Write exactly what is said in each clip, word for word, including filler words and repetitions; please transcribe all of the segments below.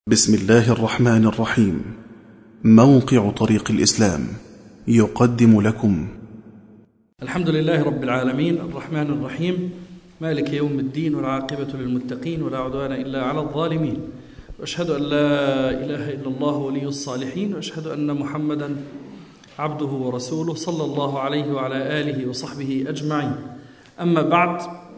بسم الله الرحمن الرحيم. موقع طريق الإسلام يقدم لكم الحمد لله رب العالمين الرحمن الرحيم مالك يوم الدين والعاقبة للمتقين ولا عدوان إلا على الظالمين، وأشهد أن لا إله إلا الله ولي الصالحين، وأشهد أن محمدا عبده ورسوله صلى الله عليه وعلى آله وصحبه أجمعين. أما بعد،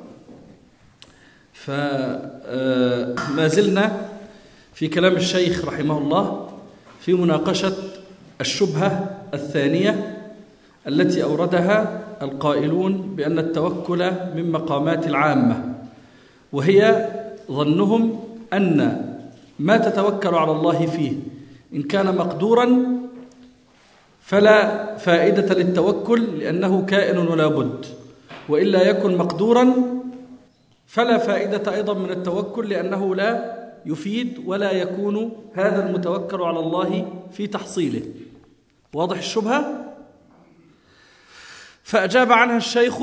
فما زلنا في كلام الشيخ رحمه الله في مناقشة الشبهة الثانية التي أوردها القائلون بأن التوكل من مقامات العامة، وهي ظنهم أن ما تتوكل على الله فيه إن كان مقدورا فلا فائدة للتوكل لأنه كائن ولا بد، وإلا يكن مقدورا فلا فائدة أيضا من التوكل لأنه لا يفيد ولا يكون هذا المتوكل على الله في تحصيله. واضح الشبهة؟ فأجاب عنها الشيخ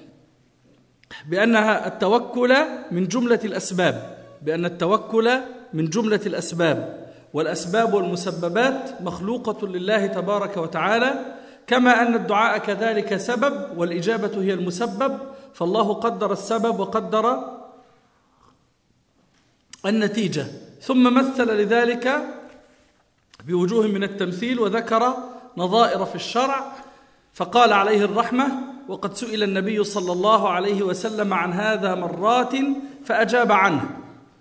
بأنها التوكل من جملة الأسباب، بأن التوكل من جملة الأسباب، والأسباب والمسببات مخلوقة لله تبارك وتعالى، كما أن الدعاء كذلك سبب والإجابة هي المسبب، فالله قدر السبب وقدر النتيجة، ثم مثل لذلك بوجوه من التمثيل وذكر نظائر في الشرع، فقال عليه الرحمة: وقد سئل النبي صلى الله عليه وسلم عن هذا مرات فأجاب عنه.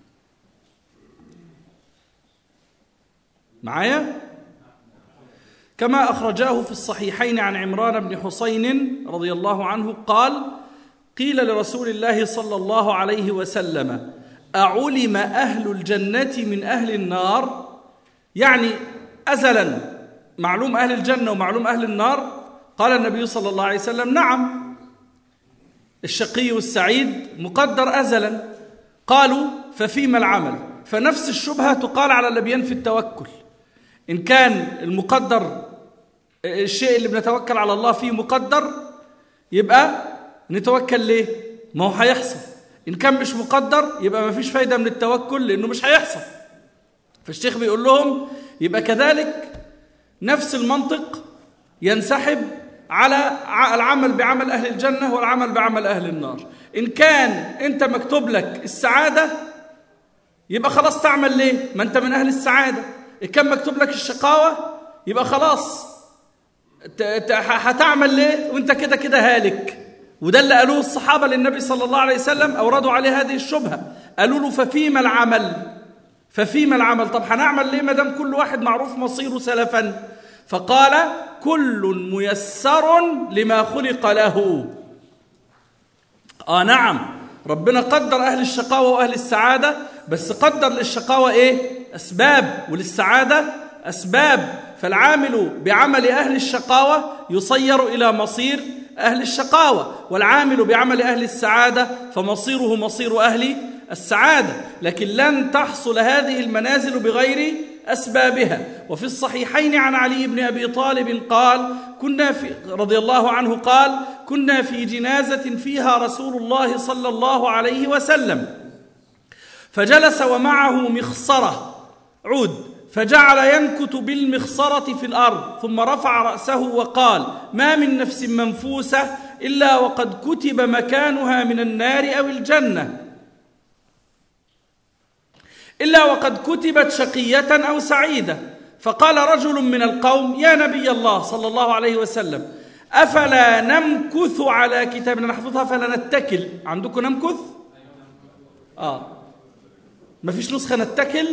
معايا؟ كما أخرجاه في الصحيحين عن عمران بن حسين رضي الله عنه قال: قيل لرسول الله صلى الله عليه وسلم: أعلم أهل الجنة من أهل النار؟ يعني أزلا معلوم أهل الجنة ومعلوم أهل النار؟ قال النبي صلى الله عليه وسلم: نعم، الشقي والسعيد مقدر أزلا. قالوا: ففيما العمل؟ فنفس الشبهة تقال على اللي بينفي التوكل. إن كان المقدر الشيء اللي بنتوكل على الله فيه مقدر يبقى نتوكل ليه؟ ما هو هيحصل. إن كان مش مقدر يبقى ما فيش فايدة من التوكل لأنه مش هيحصل. فالشيخ بيقول لهم يبقى كذلك نفس المنطق ينسحب على العمل بعمل أهل الجنة والعمل بعمل أهل النار. إن كان أنت مكتوب لك السعادة يبقى خلاص تعمل ليه؟ ما أنت من أهل السعادة. إن كان مكتوب لك الشقاوة يبقى خلاص هتعمل ليه وأنت كده كده هالك. وده اللي قالوه الصحابة للنبي صلى الله عليه وسلم، أوردوا عليه هذه الشبهة، قالوا له: ففيما العمل؟ ففيما العمل؟ طب هنعمل ليه ما دام كل واحد معروف مصيره سلفا؟ فقال: كل ميسر لما خلق له. آه نعم، ربنا قدر أهل الشقاوة وأهل السعادة، بس قدر للشقاوة إيه؟ أسباب، وللسعادة أسباب. فالعامل بعمل أهل الشقاوة يصير إلى مصير أهل الشقاوة، والعامل بعمل أهل السعادة فمصيره مصير أهل السعادة، لكن لن تحصل هذه المنازل بغير أسبابها. وفي الصحيحين عن علي بن أبي طالب قال كنا في رضي الله عنه قال: كنا في جنازة فيها رسول الله صلى الله عليه وسلم، فجلس ومعه مخصرة عود، فجعل ينكت بالمخصرة في الأرض، ثم رفع رأسه وقال: ما من نفس منفوسة إلا وقد كتب مكانها من النار أو الجنة، إلا وقد كتبت شقية أو سعيدة. فقال رجل من القوم: يا نبي الله صلى الله عليه وسلم، أفلا نمكث على كتابنا؟ نحفظها فلا نتكل. عندكم نمكث؟ آه ما فيش نسخة نتكل؟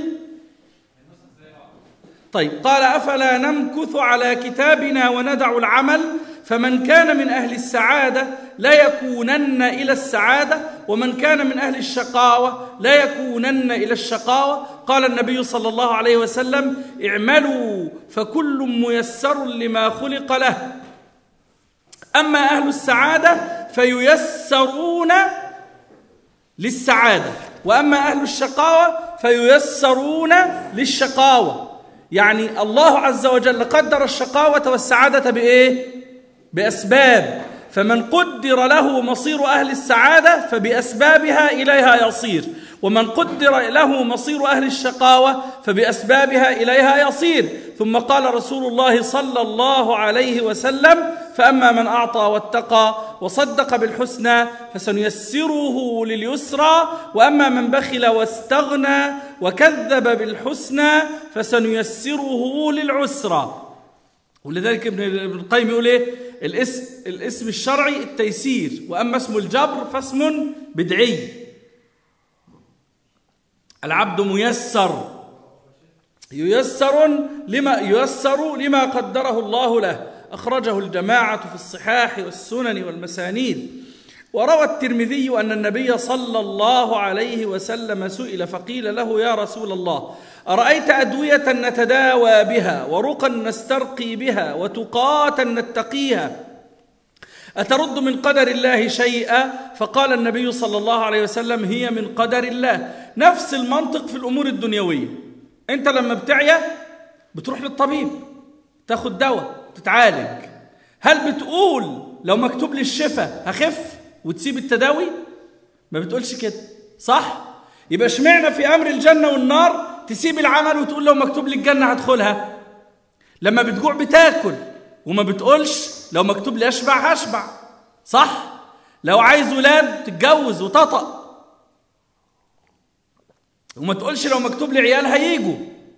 طيب، قال: أفلا نمكث على كتابنا وندع العمل؟ فمن كان من أهل السعادة لا يكونن إلى السعادة، ومن كان من أهل الشقاوة لا يكونن إلى الشقاوة. قال النبي صلى الله عليه وسلم: اعملوا فكل ميسر لما خلق له. أما أهل السعادة فييسرون للسعادة، وأما أهل الشقاوة فييسرون للشقاوة. يعني الله عز وجل قدر الشقاوة والسعادة بإيه؟ بأسباب، فمن قدر له مصير أهل السعادة فبأسبابها إليها يصير، ومن قدر له مصير أهل الشقاوة فبأسبابها إليها يصير. ثم قال رسول الله صلى الله عليه وسلم: فأما من أعطى واتقى وصدق بالحسنى فسنيسره لليسرى، وأما من بخل واستغنى وكذب بالحسنى فسنيسره للعسرى. ولذلك ابن القيم يقول ايه؟ الاسم, الاسم الشرعي التيسير، وأما اسم الجبر فاسم بدعي. العبد ميسر ييسر لما ييسر لما قدره الله له. أخرجه الجماعة في الصحاح والسنن والمسانيد. وروى الترمذي أن النبي صلى الله عليه وسلم سئل فقيل له: يا رسول الله، أرأيت أدوية نتداوى بها ورقا نسترقي بها وتقاة نتقيها أترد من قدر الله شيئا؟ فقال النبي صلى الله عليه وسلم: هي من قدر الله. نفس المنطق في الأمور الدنيوية. أنت لما بتعيا بتروح للطبيب تاخد دواء تتعالج. هل بتقول لو مكتوب لي الشفاء هخف وتسيب التداوي؟ ما بتقولش كده، صح؟ يبقى اشمعنا في أمر الجنة والنار تسيب العمل وتقول لو مكتوب لي الجنة هدخلها؟ لما بتجوع بتاكل وما بتقولش لو مكتوب لي أشبع هشبع، صح؟ لو عايز ولاد تتجوز وتطأ وما تقولش لو مكتوب لي عيال هيجوا.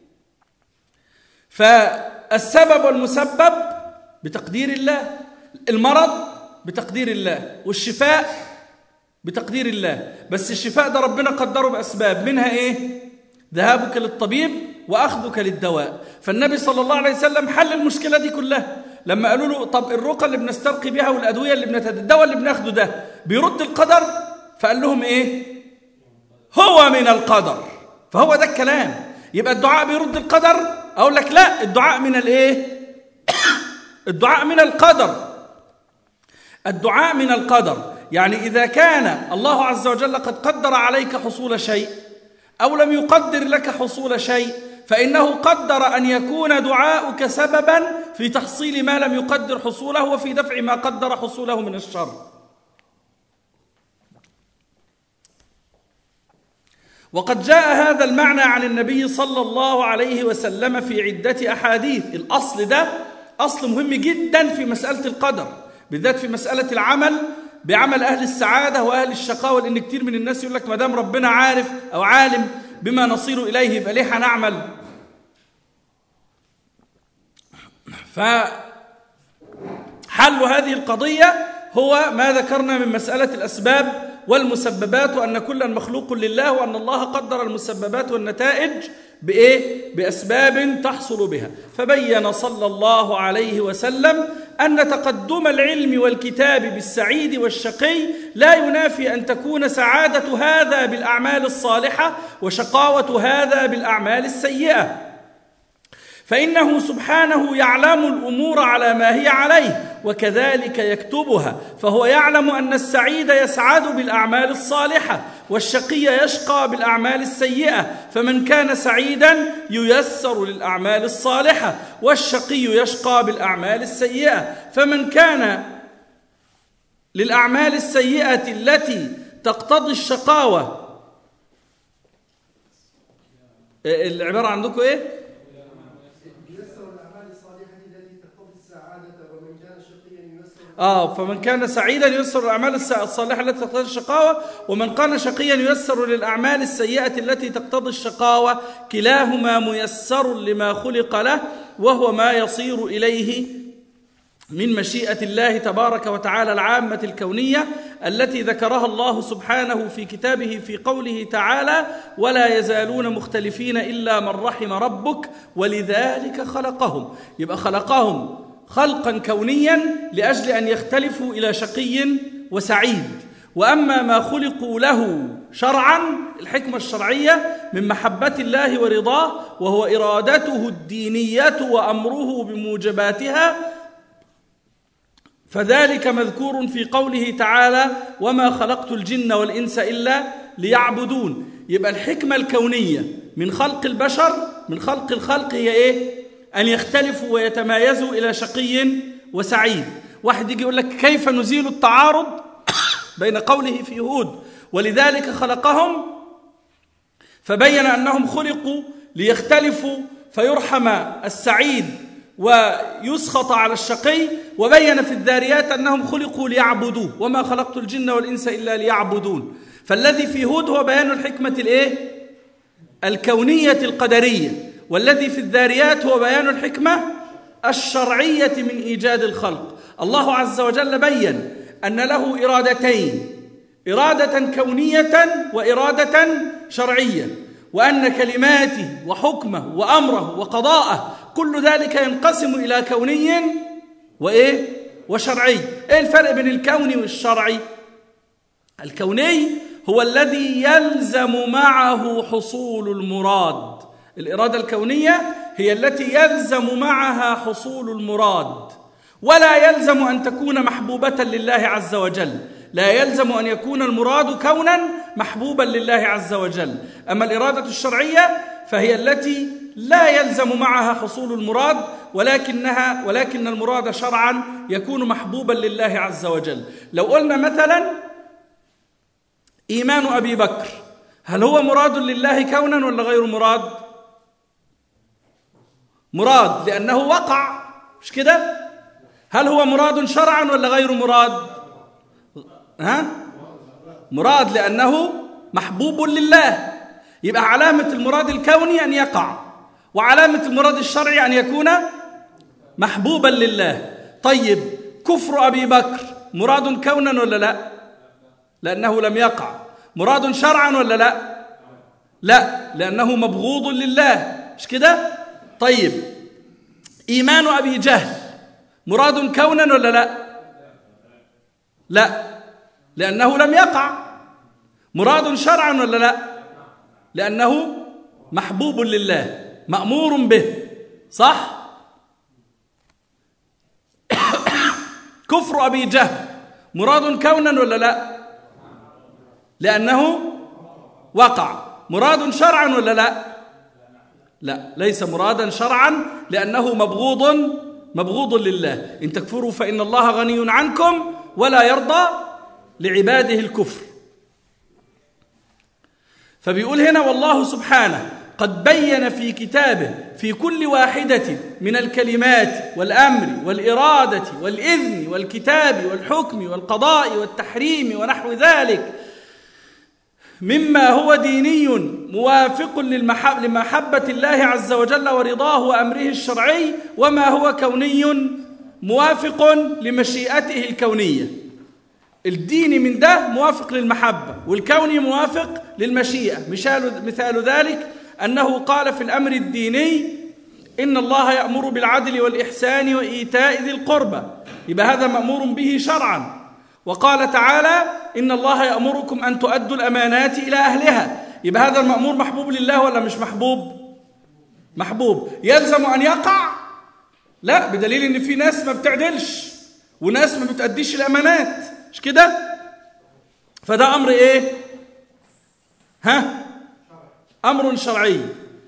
فالسبب والمسبب بتقدير الله، المرض بتقدير الله، والشفاء بتقدير الله. بس الشفاء ده ربنا قدره بأسباب، منها إيه؟ ذهابك للطبيب وأخذك للدواء. فالنبي صلى الله عليه وسلم حل المشكلة دي كلها لما قالوا له: طب الرقى اللي بنسترقي بها والأدوية اللي بنتد الدواء اللي بناخده ده بيرد القدر؟ فقال لهم إيه؟ هو من القدر. فهو ده الكلام. يبقى الدعاء بيرد القدر؟ أقول لك لا، الدعاء من الإيه؟ الدعاء من القدر. الدعاء من القدر، يعني إذا كان الله عز وجل قد قدر عليك حصول شيء أو لم يقدر لك حصول شيء، فإنه قدر أن يكون دعاؤك سببا في تحصيل ما لم يقدر حصوله وفي دفع ما قدر حصوله من الشر. وقد جاء هذا المعنى عن النبي صلى الله عليه وسلم في عدة أحاديث. الأصل ده أصل مهم جدا في مسألة القدر، بالذات في مسألة العمل بعمل أهل السعادة وأهل الشقاوة، لأن كتير من الناس يقول لك ما دام ربنا عارف أو عالم بما نصير إليه يبقى ليه هنعمل؟ فحل هذه القضية هو ما ذكرنا من مسألة الأسباب والمسببات، وأن كلا مخلوق لله، وأن الله قدر المسببات والنتائج بإيه؟ بأسباب تحصل بها. فبين صلى الله عليه وسلم أن تقدم العلم والكتاب بالسعيد والشقي لا ينافي أن تكون سعادة هذا بالأعمال الصالحة وشقاوة هذا بالأعمال السيئة، فإنه سبحانه يعلم الأمور على ما هي عليه وكذلك يكتبها. فهو يعلم أن السعيد يسعد بالأعمال الصالحة والشقي يشقى بالأعمال السيئة، فمن كان سعيدا ييسر للأعمال الصالحة والشقي يشقى بالأعمال السيئة. فمن كان للأعمال السيئة التي تقتضي الشقاوة، العبارة عندكم إيه؟ آه فمن كان سعيدا ييسر للأعمال الصالحة التي تقتضي الشقاوة، ومن كان شقيا ييسر للأعمال السيئة التي تقتضي الشقاوة. كلاهما ميسر لما خلق له، وهو ما يصير إليه من مشيئة الله تبارك وتعالى العامة الكونية التي ذكرها الله سبحانه في كتابه في قوله تعالى: ولا يزالون مختلفين إلا من رحم ربك ولذلك خلقهم. يبقى خلقهم خلقا كونيا لأجل أن يختلفوا إلى شقي وسعيد. وأما ما خلقوا له شرعا، الحكمة الشرعية من محبة الله ورضاه، وهو إرادته الدينية وأمره بموجباتها، فذلك مذكور في قوله تعالى: وما خلقت الجن والإنس إلا ليعبدون. يبقى الحكمة الكونية من خلق البشر، من خلق الخلق، هي إيه؟ أن يختلفوا ويتمايزوا إلى شقي وسعيد. واحد يجي يقول لك كيف نزيل التعارض بين قوله في هود ولذلك خلقهم فبين أنهم خلقوا ليختلفوا فيرحم السعيد ويسخط على الشقي، وبين في الذاريات أنهم خلقوا ليعبدوه وما خلقت الجن والإنس إلا ليعبدون. فالذي في هود هو بيان الحكمة الإيه؟ الكونية القدرية، والذي في الذاريات هو بيان الحكمة الشرعية من إيجاد الخلق. الله عز وجل بين أن له إرادتين، إرادة كونية وإرادة شرعية، وأن كلماته وحكمه وأمره وقضاءه كل ذلك ينقسم إلى كوني وإيه؟ وشرعي. إيه الفرق بين الكوني والشرعي؟ الكوني هو الذي يلزم معه حصول المراد. الإرادة الكونية هي التي يلزم معها حصول المراد، ولا يلزم أن تكون محبوبة لله عز وجل، لا يلزم أن يكون المراد كونا محبوبا لله عز وجل. أما الإرادة الشرعية فهي التي لا يلزم معها حصول المراد، ولكنها ولكن المراد شرعا يكون محبوبا لله عز وجل. لو قلنا مثلا إيمان أبي بكر، هل هو مراد لله كونا ولا غير مراد؟ مراد لأنه وقع، مش كده؟ هل هو مراد شرعا ولا غير مراد؟ ها؟ مراد لأنه محبوب لله. يبقى علامة المراد الكوني أن يقع، وعلامة المراد الشرعي أن يكون محبوبا لله. طيب كفر أبي بكر مراد كونا ولا لا؟ لأنه لم يقع. مراد شرعا ولا لا؟ لا، لأنه مبغوض لله، مش كده؟ طيب إيمان أبي جهل مراد كونا ولا لا؟ لا، لأنه لم يقع. مراد شرعا ولا لا؟ لأنه محبوب لله، مأمور به، صح؟ كفر أبي جهل مراد كونا ولا لا؟ لأنه وقع. مراد شرعا ولا لا؟ لا، ليس مرادا شرعا، لأنه مبغوض مبغوض لله. إن تكفروا فإن الله غني عنكم ولا يرضى لعباده الكفر. فبيقول هنا والله سبحانه قد بين في كتابه في كل واحدة من الكلمات والأمر والإرادة والإذن والكتاب والحكم والقضاء والتحريم ونحو ذلك مما هو ديني موافق لمحبة الله عز وجل ورضاه وأمره الشرعي، وما هو كوني موافق لمشيئته الكونية. الدين من ده موافق للمحبة، والكوني موافق للمشيئة. مثال, مثال ذلك أنه قال في الأمر الديني إن الله يأمر بالعدل والإحسان وإيتاء ذي القربى، يبقى هذا مأمور به شرعا. وقال تعالى إن الله يأمركم أن تؤدوا الأمانات إلى أهلها، يبقى هذا المأمور محبوب لله ولا مش محبوب؟ محبوب. يلزم أن يقع؟ لا، بدليل إن في ناس ما بتعدلش وناس ما بتأديش الأمانات، مش كده؟ فده أمر إيه؟ ها؟ أمر شرعي.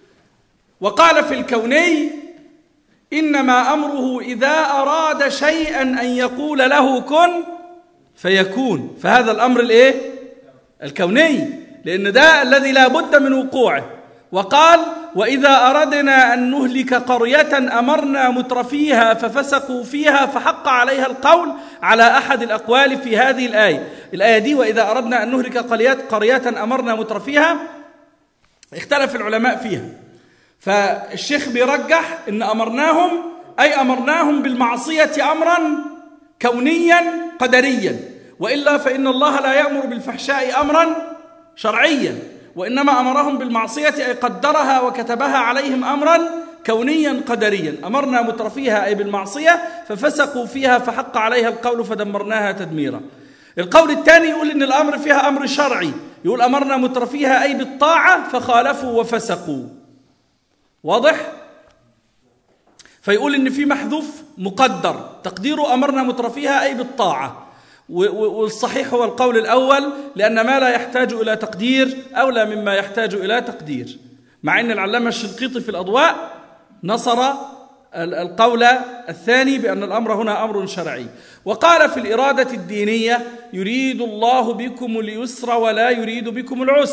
وقال في الكوني إنما أمره إذا أراد شيئا أن يقول له كن فيكون، فهذا الأمر الإيه؟ الكوني، لأن ده الذي لا بد من وقوعه. وقال وإذا أردنا أن نهلك قرية أمرنا مترفيها ففسقوا فيها فحق عليها القول على أحد الأقوال في هذه الآية. الآية دي وإذا أردنا أن نهلك قرية أمرنا مترفيها اختلف العلماء فيها، فالشيخ بيرجح إن أمرناهم أي أمرناهم بالمعصية أمرا كونيا قدريا، وإلا فإن الله لا يأمر بالفحشاء أمرا شرعيا، وإنما أمرهم بالمعصية أي قدرها وكتبها عليهم أمرا كونيا قدريا. أمرنا مترفيها أي بالمعصية ففسقوا فيها فحق عليها القول فدمرناها تدميرا. القول الثاني يقول إن الأمر فيها أمر شرعي، يقول أمرنا مترفيها أي بالطاعة فخالفوا وفسقوا. واضح؟ فيقول إن في محذوف مقدر تقديره أمرنا مترفيها أي بالطاعة، والصحيح هو القول الأول، لأن ما لا يحتاج إلى تقدير أولى مما يحتاج إلى تقدير، مع أن العلامة الشنقيطي في الأضواء نصر القول الثاني بأن الأمر هنا أمر شرعي. وقال في الإرادة الدينية يريد الله بكم اليسر ولا يريد بكم العسر،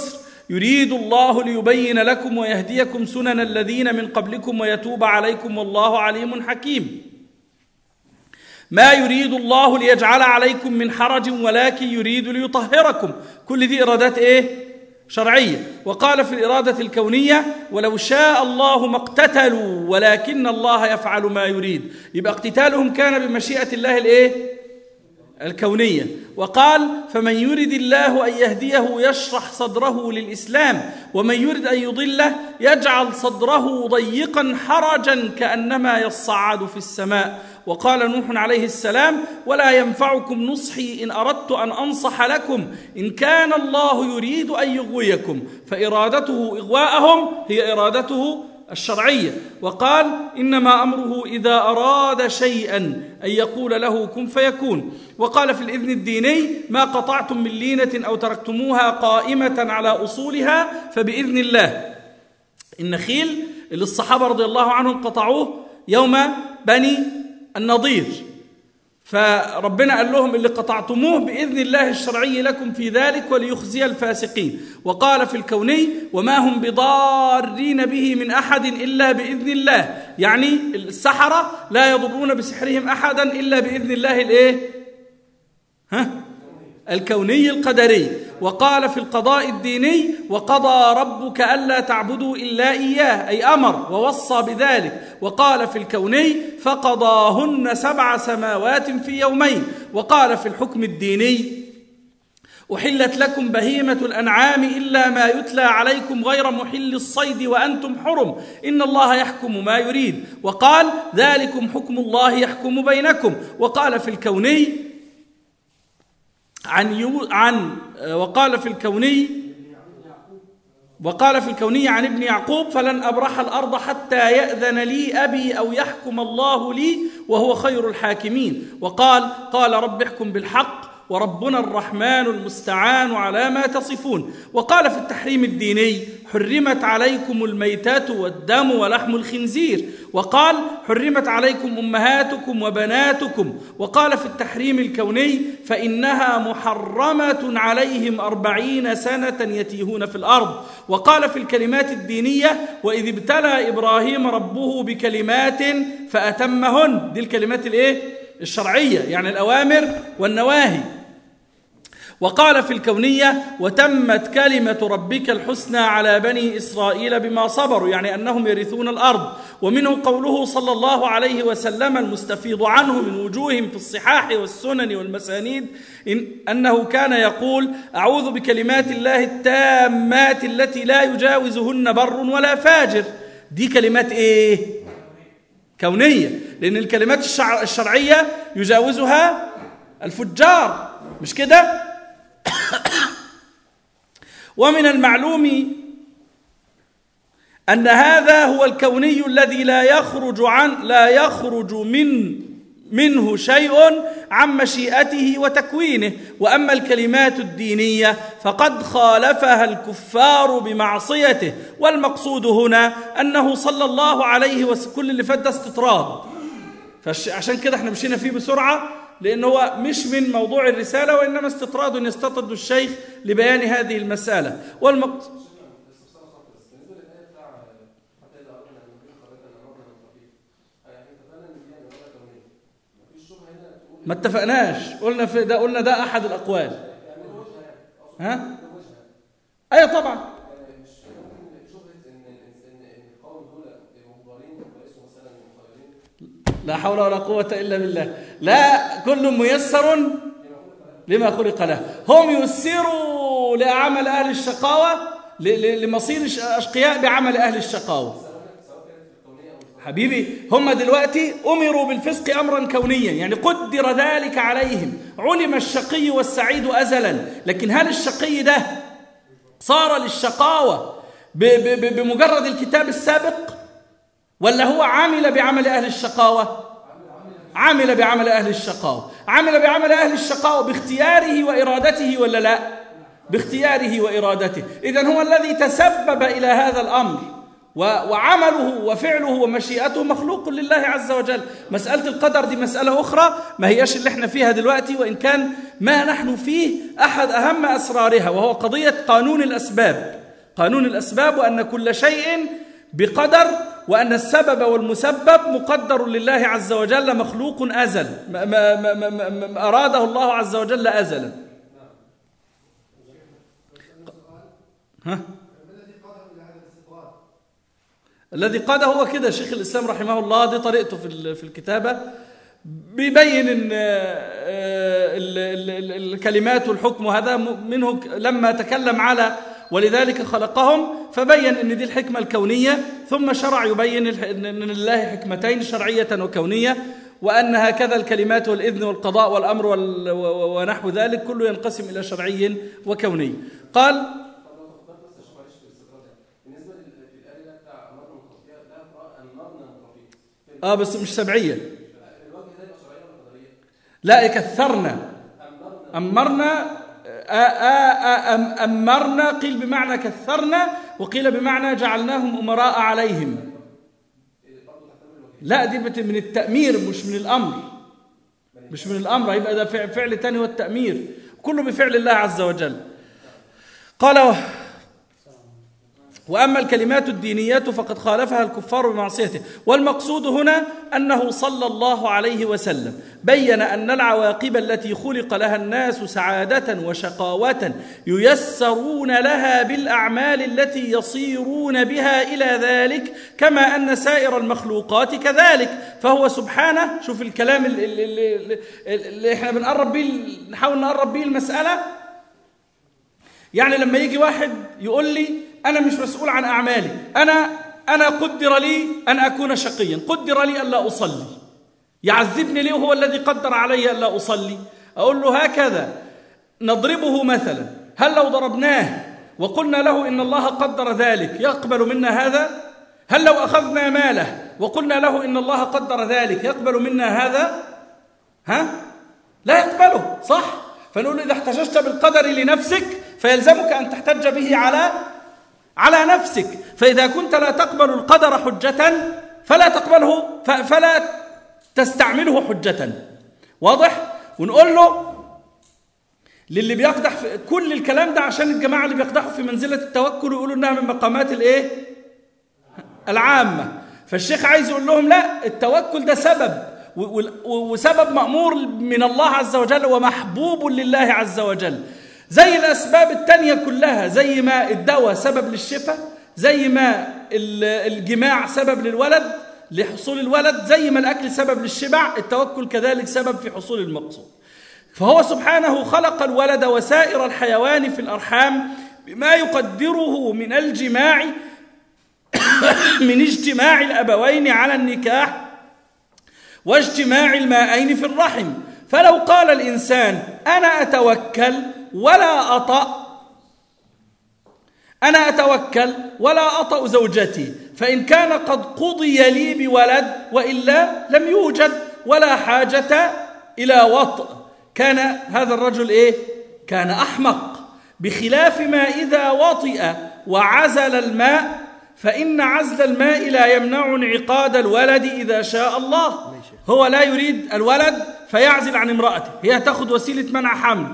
يريد الله ليبين لكم ويهديكم سنن الذين من قبلكم ويتوب عليكم والله عليم حكيم. ما يريد الله ليجعل عليكم من حرج ولكن يريد ليطهركم. كل دي إرادات إيه؟ شرعية. وقال في الإرادة الكونية ولو شاء الله ما اقتتلوا ولكن الله يفعل ما يريد. يبقى اقتتالهم كان بمشيئة الله الإيه؟ الكونية. وقال فمن يرد الله أن يهديه يشرح صدره للإسلام ومن يرد أن يضله يجعل صدره ضيقا حرجا كأنما يصعد في السماء. وقال نوح عليه السلام ولا ينفعكم نصحي إن أردت أن أنصح لكم إن كان الله يريد أن يغويكم. فإرادته إغواءهم هي إرادته الشرعية. وقال إنما أمره إذا أراد شيئا أن يقول له كن فيكون. وقال في الإذن الديني ما قطعتم من لينة أو تركتموها قائمة على أصولها فبإذن الله. النخيل اللي الصحابة رضي الله عنهم قطعوه يوم بني النضير، فربنا قال لهم اللي قطعتموه بإذن الله الشرعي لكم في ذلك وليخزي الفاسقين. وقال في الكوني وما هم بضارين به من أحد إلا بإذن الله، يعني السحرة لا يضرون بسحرهم أحدا إلا بإذن الله الإيه؟ ها؟ الكوني القدري. وقال في القضاء الديني وقضى ربك ألا تعبدوا إلا إياه، أي أمر ووصى بذلك. وقال في الكوني فقضاهن سبع سماوات في يومين. وقال في الحكم الديني أحلت لكم بهيمة الأنعام إلا ما يتلى عليكم غير محل الصيد وأنتم حرم إن الله يحكم ما يريد. وقال ذلكم حكم الله يحكم بينكم. وقال في الكوني عن يو عن وقال في الكوني وقال في الكوني عن ابن يعقوب فلن أبرح الأرض حتى يأذن لي أبي أو يحكم الله لي وهو خير الحاكمين. وقال قال رب احكم بالحق وربنا الرحمن المستعان على ما تصفون. وقال في التحريم الديني حرمت عليكم الميتات والدم ولحم الخنزير. وقال حرمت عليكم أمهاتكم وبناتكم. وقال في التحريم الكوني فإنها محرمة عليهم أربعين سنة يتيهون في الأرض. وقال في الكلمات الدينية وإذ ابتلى إبراهيم ربه بكلمات فأتمهن. دي الكلمات الإيه؟ الشرعية، يعني الأوامر والنواهي. وقال في الكونية وتمت كلمة ربك الحسنى على بني إسرائيل بما صبروا، يعني أنهم يرثون الأرض. ومنه قوله صلى الله عليه وسلم المستفيض عنه من وجوههم في الصحاح والسنن والمسانيد إن أنه كان يقول أعوذ بكلمات الله التامات التي لا يجاوزهن بر ولا فاجر. دي كلمات إيه؟ كونية، لأن الكلمات الشرع الشرعية يجاوزها الفجار، مش كده؟ ومن المعلوم أن هذا هو الكوني الذي لا يخرج عن لا يخرج من منه شيء عن مشيئته وتكوينه. وأما الكلمات الدينية فقد خالفها الكفار بمعصيته. والمقصود هنا أنه صلى الله عليه وسلم كل اللي فات ده استطراد، فعشان كده احنا مشينا فيه بسرعة لأن هو مش من موضوع الرسالة وإنما استطراد يستطرد الشيخ لبيان هذه المسألة. والمقصود ما اتفقناش، قلنا في ده قلنا ده أحد الأقوال. ها؟ أيوة طبعا. لا حول ولا قوة إلا بالله. لا، كل ميسر لما خلق له. هم يسروا لعمل أهل الشقاوة لمصير الأشقياء بعمل أهل الشقاوة. حبيبي هم دلوقتي أمروا بالفسق أمرا كونيا، يعني قدر ذلك عليهم، علم الشقي والسعيد أزلا. لكن هل الشقي ده صار للشقاوة بمجرد الكتاب السابق ولا هو عمل بعمل أهل الشقاوة؟ عمل بعمل أهل الشقاوة. عمل بعمل أهل الشقاوة باختياره وإرادته ولا لا؟ باختياره وإرادته. إذن هو الذي تسبب إلى هذا الأمر، وعمله وفعله ومشيئته مخلوق لله عز وجل. مسألة القدر دي مسألة أخرى ما هيش اللي احنا فيها دلوقتي، وإن كان ما نحن فيه أحد أهم أسرارها، وهو قضية قانون الأسباب. قانون الأسباب، وأن كل شيء بقدر، وأن السبب والمسبب مقدر لله عز وجل، مخلوق أزل، ما, ما, ما, ما, ما أراده الله عز وجل أزلا. ها؟ الذي قاده هو كده شيخ الإسلام رحمه الله، دي طريقته في الكتابة، بيبين ان الكلمات والحكم، وهذا منه لما تكلم على ولذلك خلقهم، فبين ان دي الحكمة الكونية، ثم شرع يبين ان لله حكمتين شرعية وكونية، وأن هكذا الكلمات والإذن والقضاء والأمر ونحو ذلك كله ينقسم إلى شرعي وكوني. قال آه بس مش سبعية، لا يكثرنا، أمرنا أمرنا، قيل بمعنى كثرنا، وقيل بمعنى جعلناهم أمراء عليهم. لا دي من التأمير مش من الأمر، مش من الأمر، يبقى ده فعل تاني والتأمير كله بفعل الله عز وجل. قال وأما الكلمات الدينيات فقد خالفها الكفار بمعصيته. والمقصود هنا أنه صلى الله عليه وسلم بين أن العواقب التي خلق لها الناس سعادة وشقاوة ييسرون لها بالأعمال التي يصيرون بها إلى ذلك، كما أن سائر المخلوقات كذلك. فهو سبحانه، شوف الكلام اللي, اللي, اللي احنا بنقرب بيه، نحاول نقرب بيه المسألة. يعني لما يجي واحد يقول لي أنا مش مسؤول عن أعمالي، أنا أنا قدر لي أن أكون شقيا، قدر لي أن لا أصلي، يعذبني ليه وهو الذي قدر علي أن لا أصلي؟ أقول له هكذا نضربه مثلا، هل لو ضربناه وقلنا له إن الله قدر ذلك يقبل منا هذا؟ هل لو أخذنا ماله وقلنا له إن الله قدر ذلك يقبل منا هذا؟ ها؟ لا يقبله، صح؟ فنقول إذا احتججت بالقدر لنفسك فيلزمك أن تحتج به على على نفسك. فإذا كنت لا تقبل القدر حجة فلا تقبله، فلا تستعمله حجة. واضح؟ ونقول له للي بيقدح في كل الكلام ده، عشان الجماعة اللي بيقدحوا في منزلة التوكل ويقولوا إنها من مقامات الإيه؟ العامة. فالشيخ عايز يقول لهم لا، التوكل ده سبب، وسبب مأمور من الله عز وجل ومحبوب لله عز وجل، زي الأسباب التانية كلها، زي ما الدواء سبب للشفاء، زي ما الجماع سبب للولد لحصول الولد، زي ما الأكل سبب للشبع، التوكل كذلك سبب في حصول المقصود. فهو سبحانه خلق الولد وسائر الحيوان في الأرحام بما يقدره من الجماع من اجتماع الأبوين على النكاح واجتماع المائين في الرحم. فلو قال الإنسان أنا أتوكل ولا أطأ أنا أتوكل ولا أطأ زوجتي، فإن كان قد قضي لي بولد وإلا لم يوجد ولا حاجة إلى وطء، كان هذا الرجل إيه؟ كان أحمق. بخلاف ما إذا وطئ وعزل الماء، فإن عزل الماء لا يمنع انعقاد الولد إذا شاء الله. هو لا يريد الولد فيعزل عن امرأته، هي تأخذ وسيلة منع حمل.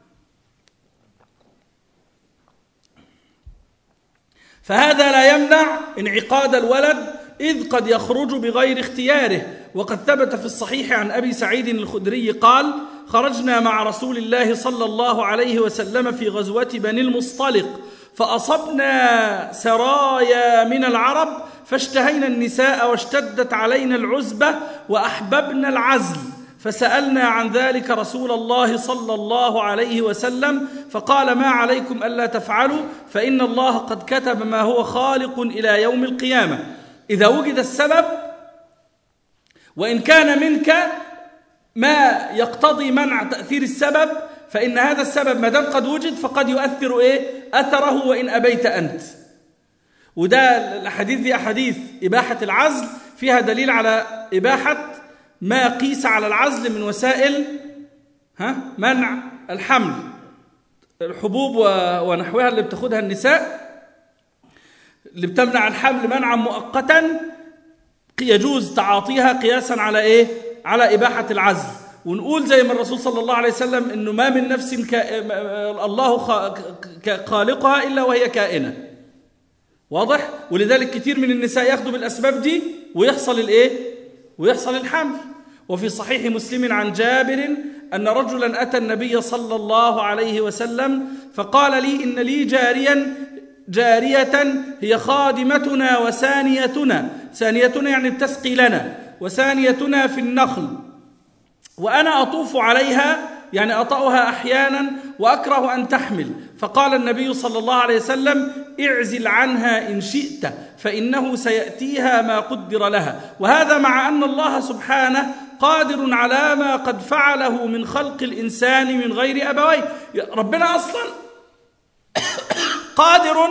فهذا لا يمنع انعقاد الولد، إذ قد يخرج بغير اختياره. وقد ثبت في الصحيح عن أبي سعيد الخدري قال: خرجنا مع رسول الله صلى الله عليه وسلم في غزوة بني المصطلق، فأصبنا سرايا من العرب، فاشتهينا النساء واشتدت علينا العزبة وأحببنا العزل، فسألنا عن ذلك رسول الله صلى الله عليه وسلم، فقال: ما عليكم ألا تفعلوا، فإن الله قد كتب ما هو خالق إلى يوم القيامة. إذا وجد السبب، وإن كان منك ما يقتضي منع تأثير السبب، فإن هذا السبب ما دام قد وجد فقد يؤثر إيه؟ أثره وإن أبيت أنت. وده الأحاديث دي أحاديث إباحة العزل، فيها دليل على إباحة ما قيس على العزل من وسائل ها منع الحمل، الحبوب ونحوها اللي بتاخدها النساء اللي بتمنع الحمل منعا مؤقتا، يجوز تعاطيها قياسا على إيه؟ على إباحة العزل. ونقول زي ما الرسول صلى الله عليه وسلم إنه ما من نفس كا... الله خالقها إلا وهي كائنة، واضح؟ ولذلك كتير من النساء ياخدوا بالأسباب دي ويحصل الإيه؟ ويحصل الحمل. وفي صحيح مسلم عن جابر أن رجلا أتى النبي صلى الله عليه وسلم فقال لي إن لي جاريا جارية هي خادمتنا وسانيتنا، سانيتنا يعني بتسقي لنا، وسانيتنا في النخل، وأنا أطوف عليها يعني أطأها أحيانا وأكره أن تحمل. فقال النبي صلى الله عليه وسلم اعزل عنها إن شئت فإنه سيأتيها ما قدر لها. وهذا مع أن الله سبحانه قادر على ما قد فعله من خلق الإنسان من غير أبوين. ربنا أصلا قادر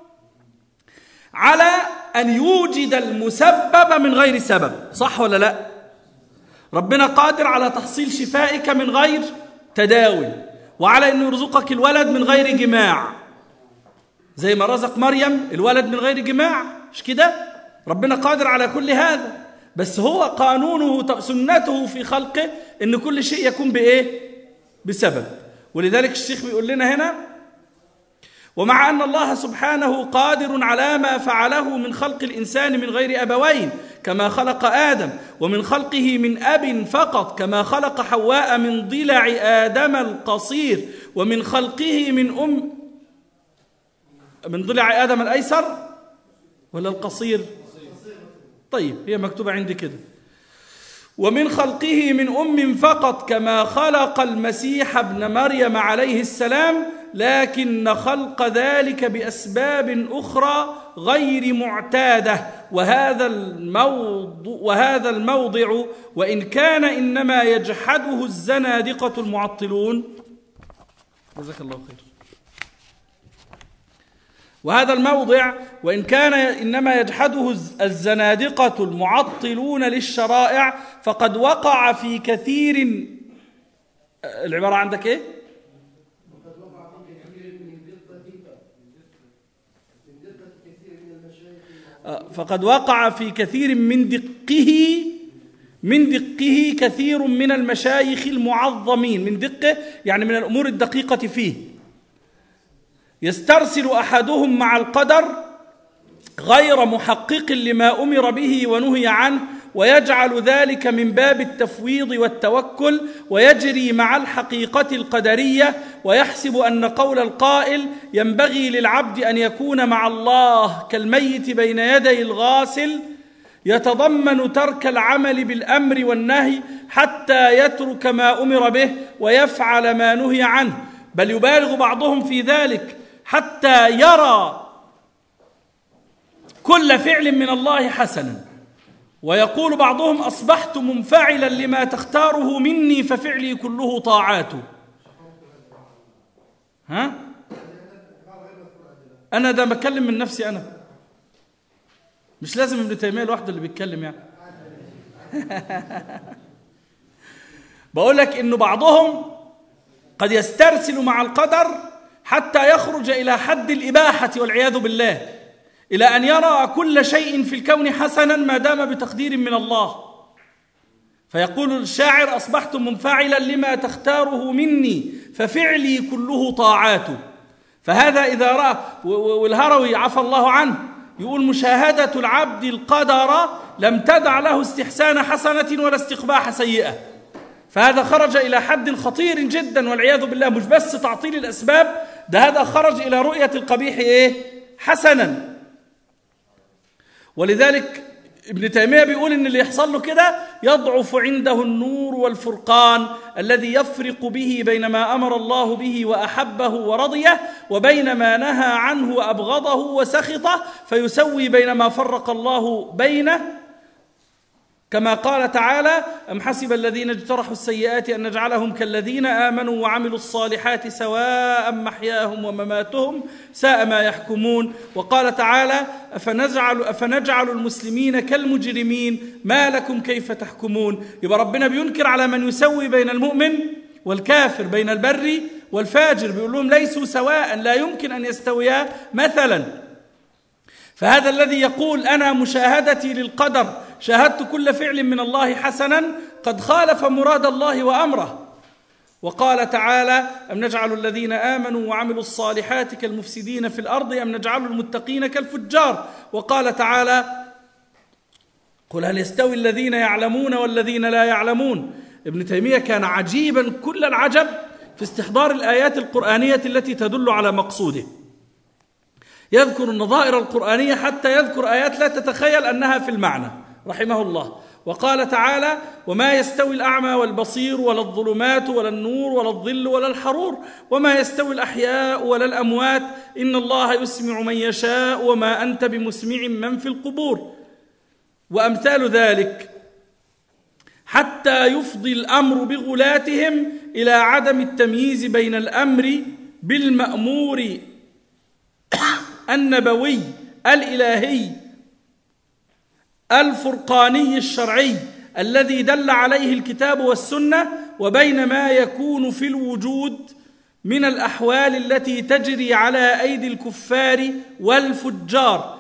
على أن يوجد المسبب من غير سبب، صح ولا لا؟ ربنا قادر على تحصيل شفائك من غير تداوي، وعلى أن يرزقك الولد من غير جماع، زي ما رزق مريم الولد من غير جماع، مش كده؟ ربنا قادر على كل هذا، بس هو قانونه سنته في خلقه أن كل شيء يكون بإيه؟ بسبب. ولذلك الشيخ بيقول لنا هنا ومع أن الله سبحانه قادر على ما فعله من خلق الإنسان من غير أبوين كما خلق آدم، ومن خلقه من أب فقط كما خلق حواء من ضلع آدم القصير، ومن خلقه من أم من ضلع آدم الأيسر ولا القصير؟ طيب هي مكتوبة عندي كده. ومن خلقه من أم فقط كما خلق المسيح ابن مريم عليه السلام، لكن خلق ذلك بأسباب أخرى غير معتادة. وهذا الموضوع, وهذا الموضع وإن كان إنما يجحده الزنادقة المعطلون، جزاك الله خير. وهذا الموضع وإن كان إنما يجحده الزنادقة المعطلون للشرائع فقد وقع في كثير. العبارة عندك إيه؟ فقد وقع في كثير من دقه من دقه كثير من المشايخ المعظمين، من دقه يعني من الأمور الدقيقة فيه، يسترسل أحدهم مع القدر غير محقق لما أمر به ونهي عنه، ويجعل ذلك من باب التفويض والتوكل، ويجري مع الحقيقة القدرية، ويحسب أن قول القائل ينبغي للعبد أن يكون مع الله كالميت بين يدي الغاسل يتضمن ترك العمل بالأمر والنهي حتى يترك ما أمر به ويفعل ما نهي عنه، بل يبالغ بعضهم في ذلك حتى يرى كل فعل من الله حسنا، ويقول بعضهم أصبحت منفعلا لما تختاره مني ففعلي كله طاعات. ها؟ أنا ده بتكلم من نفسي أنا، مش لازم ابن تيمية لوحده اللي بيتكلم يعني. بقول لك إنه بعضهم قد يسترسل مع القدر حتى يخرج إلى حد الإباحة والعياذ بالله، إلى أن يرى كل شيء في الكون حسنا ما دام بتقدير من الله، فيقول الشاعر أصبحت منفعلا لما تختاره مني ففعلي كله طاعات. فهذا إذا رأى، والهروي عفى الله عنه يقول مشاهدة العبد القدر لم تدع له استحسان حسنة ولا استقباح سيئة، فهذا خرج إلى حد خطير جدا والعياذ بالله، مش بس تعطيل الأسباب، ده هذا خرج إلى رؤية القبيح إيه؟ حسنا. ولذلك ابن تيمية بيقول إن اللي يحصل له كده يضعف عنده النور والفرقان الذي يفرق به بين ما أمر الله به وأحبه ورضيه وبين ما نهى عنه وأبغضه وسخطه، فيسوي بين ما فرق الله بينه، كما قال تعالى أم حسب الذين اجترحوا السيئات أن نجعلهم كالذين آمنوا وعملوا الصالحات سواء محياهم ومماتهم ساء ما يحكمون. وقال تعالى أفنجعل, أفنجعل المسلمين كالمجرمين ما لكم كيف تحكمون. يبقى ربنا بينكر على من يسوي بين المؤمن والكافر، بين البر والفاجر، بيقول لهم ليسوا سواء، لا يمكن أن يستويا مثلا. فهذا الذي يقول أنا مشاهدتي للقدر شاهدت كل فعل من الله حسنا قد خالف مراد الله وأمره، وقال تعالى: أم نجعل الذين آمنوا وعملوا الصالحات كالمفسدين في الأرض أم نجعل المتقين كالفجار. وقال تعالى: قل هل يستوي الذين يعلمون والذين لا يعلمون. ابن تيمية كان عجيبا كل العجب في استحضار الآيات القرآنية التي تدل على مقصوده، يذكر النظائر القرآنية حتى يذكر آيات لا تتخيل أنها في المعنى رحمه الله. وقال تعالى: وما يستوي الأعمى والبصير ولا الظلمات ولا النور ولا الظل ولا الحرور وما يستوي الأحياء ولا الأموات إن الله يسمع من يشاء وما أنت بمسمع من في القبور، وأمثال ذلك، حتى يفضي الأمر بغلاتهم إلى عدم التمييز بين الأمر بالمأمور النبوي الإلهي الفرقاني الشرعي الذي دل عليه الكتاب والسنة، وبين ما يكون في الوجود من الأحوال التي تجري على أيدي الكفار والفجار،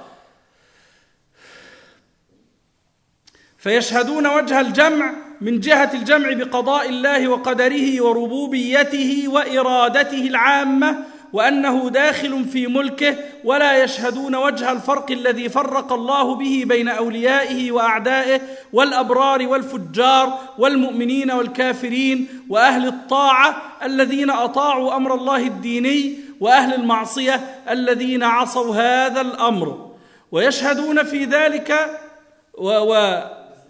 فيشهدون وجه الجمع من جهة الجمع بقضاء الله وقدره وربوبيته وإرادته العامة وأنه داخل في ملكه، ولا يشهدون وجه الفرق الذي فرق الله به بين أوليائه وأعدائه والأبرار والفجار والمؤمنين والكافرين وأهل الطاعة الذين أطاعوا أمر الله الديني وأهل المعصية الذين عصوا هذا الأمر. ويشهدون في ذلك و... و...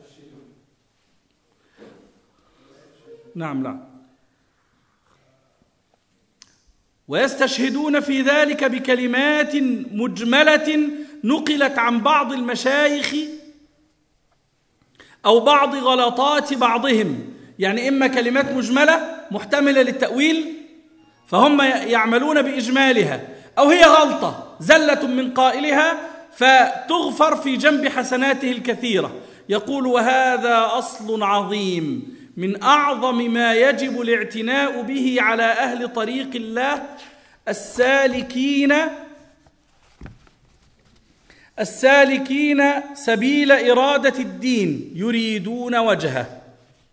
نعم لا ويستشهدون في ذلك بكلمات مجملة نقلت عن بعض المشايخ أو بعض غلطات بعضهم، يعني إما كلمات مجملة محتملة للتأويل فهم يعملون بإجمالها، أو هي غلطة زلة من قائلها فتغفر في جنب حسناته الكثيرة. يقول: وهذا أصل عظيم من أعظم ما يجب الاعتناء به على أهل طريق الله السالكين السالكين سبيل إرادة الدين يريدون وجهه.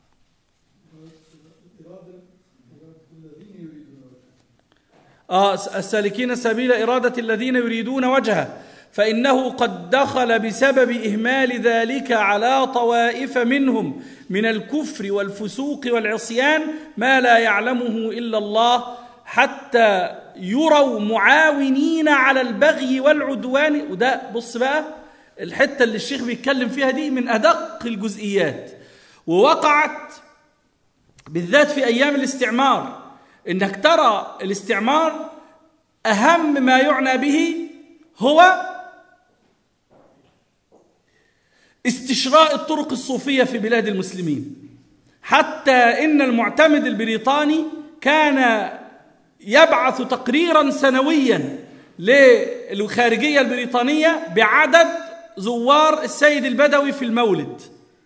آه السالكين سبيل إرادة الذين يريدون وجهه، فإنه قد دخل بسبب إهمال ذلك على طوائف منهم من الكفر والفسوق والعصيان ما لا يعلمه إلا الله، حتى يروا معاونين على البغي والعدوان. وده بص بقى الحتة اللي الشيخ بيتكلم فيها دي من أدق الجزئيات، ووقعت بالذات في أيام الاستعمار، إنك ترى الاستعمار أهم ما يعنى به هو استشراء الطرق الصوفية في بلاد المسلمين، حتى إن المعتمد البريطاني كان يبعث تقريرا سنويا للخارجية البريطانية بعدد زوار السيد البدوي في المولد.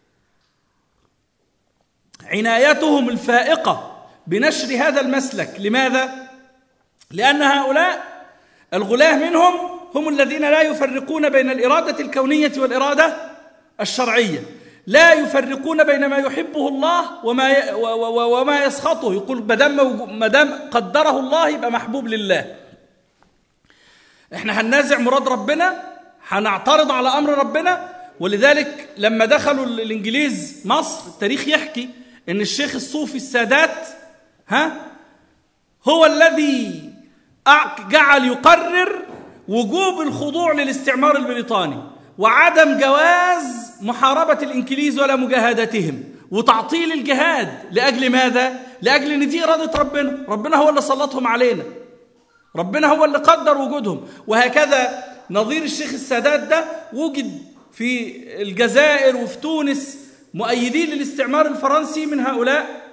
عنايتهم الفائقة بنشر هذا المسلك، لماذا؟ لأن هؤلاء الغلاة منهم هم الذين لا يفرقون بين الإرادة الكونية والإرادة الشرعية، لا يفرقون بين ما يحبه الله وما وما يسخطه. يقول ما دام قدره الله يبقى محبوب لله. احنا هننازع مراد ربنا، هنعترض على أمر ربنا. ولذلك لما دخلوا الإنجليز مصر، التاريخ يحكي إن الشيخ الصوفي السادات ها هو الذي جعل يقرر وجوب الخضوع للاستعمار البريطاني وعدم جواز محاربة الإنجليز ولا مجاهدتهم وتعطيل الجهاد. لأجل ماذا؟ لأجل أن دي إرادة ربنا، ربنا هو اللي سلطهم علينا، ربنا هو اللي قدر وجودهم. وهكذا نظير الشيخ السادات ده وجد في الجزائر وفي تونس مؤيدين للاستعمار الفرنسي من هؤلاء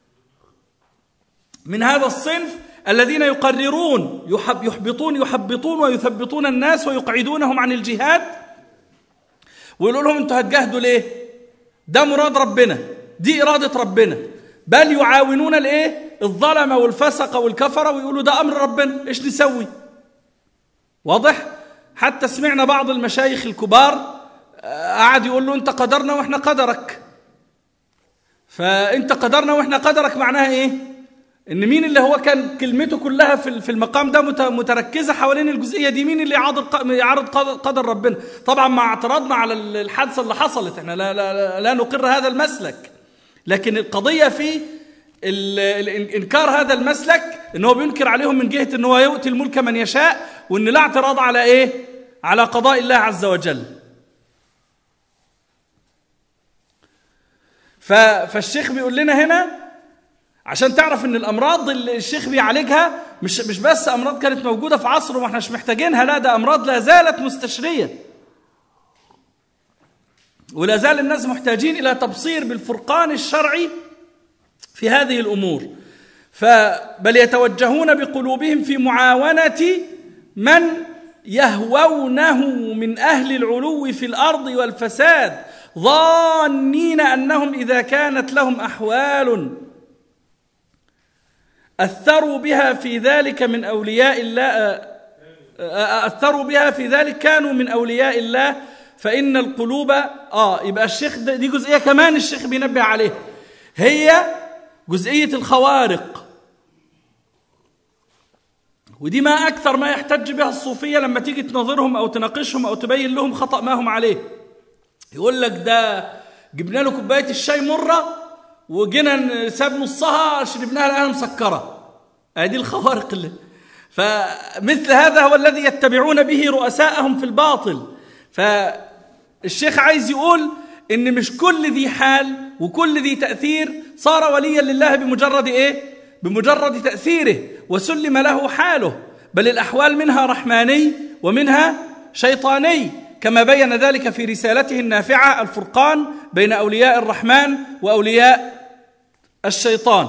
من هذا الصنف الذين يقررون يحب يحبطون يحبطون ويثبطون الناس ويقعدونهم عن الجهاد، ويقولوا لهم انتوا هتجاهدوا ليه؟ ده مراد ربنا، دي إرادة ربنا. بل يعاونون الايه؟ الظلمة والفسقة والكفرة، ويقولوا ده أمر ربنا، ايش نسوي؟ واضح؟ حتى سمعنا بعض المشايخ الكبار قعد يقول له انت قدرنا واحنا قدرك. فانت قدرنا واحنا قدرك معناها ايه؟ إن مين اللي هو كان كلمته كلها في المقام ده متركزة حوالين الجزئية دي، مين اللي يعارض قدر ربنا؟ طبعا مع اعتراضنا على الحادثة اللي حصلت، احنا لا, لا, لا نقر هذا المسلك، لكن القضية في إنكار هذا المسلك، إنه بينكر عليهم من جهة إنه يؤتي الملك من يشاء، وإن لا اعتراض على إيه؟ على قضاء الله عز وجل. فالشيخ بيقول لنا هنا عشان تعرف ان الامراض اللي الشيخ بيعالجها مش مش بس امراض كانت موجوده في عصره وما احناش محتاجينها، لا ده امراض لا زالت مستشريه، ولا زال الناس محتاجين الى تبصير بالفرقان الشرعي في هذه الامور. فبل يتوجهون بقلوبهم في معاونه من يهوونه من اهل العلو في الارض والفساد، ظانين انهم اذا كانت لهم احوال أثروا بها في ذلك من أولياء الله أثروا بها في ذلك كانوا من أولياء الله، فإن القلوب آه يبقى الشيخ دي جزئية كمان الشيخ بينبه عليها، هي جزئية الخوارق، ودي ما أكثر ما يحتج بها الصوفية لما تيجي تناظرهم أو تناقشهم أو تبين لهم خطأ ما هم عليه. يقول لك ده جبنا له كوباية الشاي مرة وجينا ساب نصها شربناها لقاها مسكرة، هذه الخوارق اللي فمثل هذا هو الذي يتبعون به رؤساءهم في الباطل. فالشيخ عايز يقول إن مش كل ذي حال وكل ذي تأثير صار وليا لله بمجرد إيه؟ بمجرد تأثيره وسلم له حاله، بل الأحوال منها رحماني ومنها شيطاني، كما بين ذلك في رسالته النافعة الفرقان بين أولياء الرحمن وأولياء الشيطان.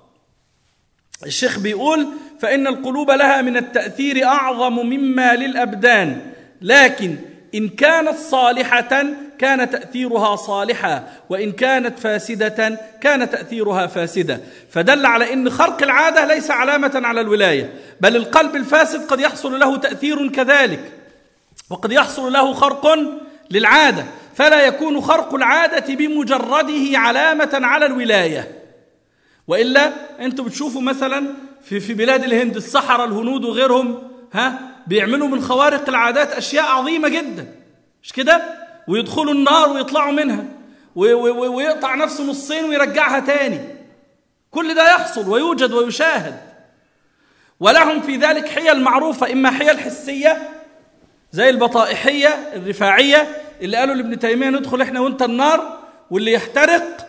الشيخ بيقول فإن القلوب لها من التأثير أعظم مما للأبدان، لكن إن كانت صالحة كان تأثيرها صالحا، وإن كانت فاسدة كان تأثيرها فاسدا. فدل على أن خرق العادة ليس علامة على الولاية، بل القلب الفاسد قد يحصل له تأثير كذلك، وقد يحصل له خرق للعادة، فلا يكون خرق العادة بمجرده علامة على الولاية. وإلا أنتم بتشوفوا مثلا في في بلاد الهند الصحراء الهنود وغيرهم ها بيعملوا من خوارق العادات أشياء عظيمة جدا، مش كده؟ ويدخلوا النار ويطلعوا منها ويقطع نفسه نصين ويرجعها تاني، كل ده يحصل ويوجد ويشاهد. ولهم في ذلك حيل معروفة، إما حيل حسية زي البطائحية الرفاعية اللي قالوا لابن تيمية ندخل احنا وانت النار، واللي يحترق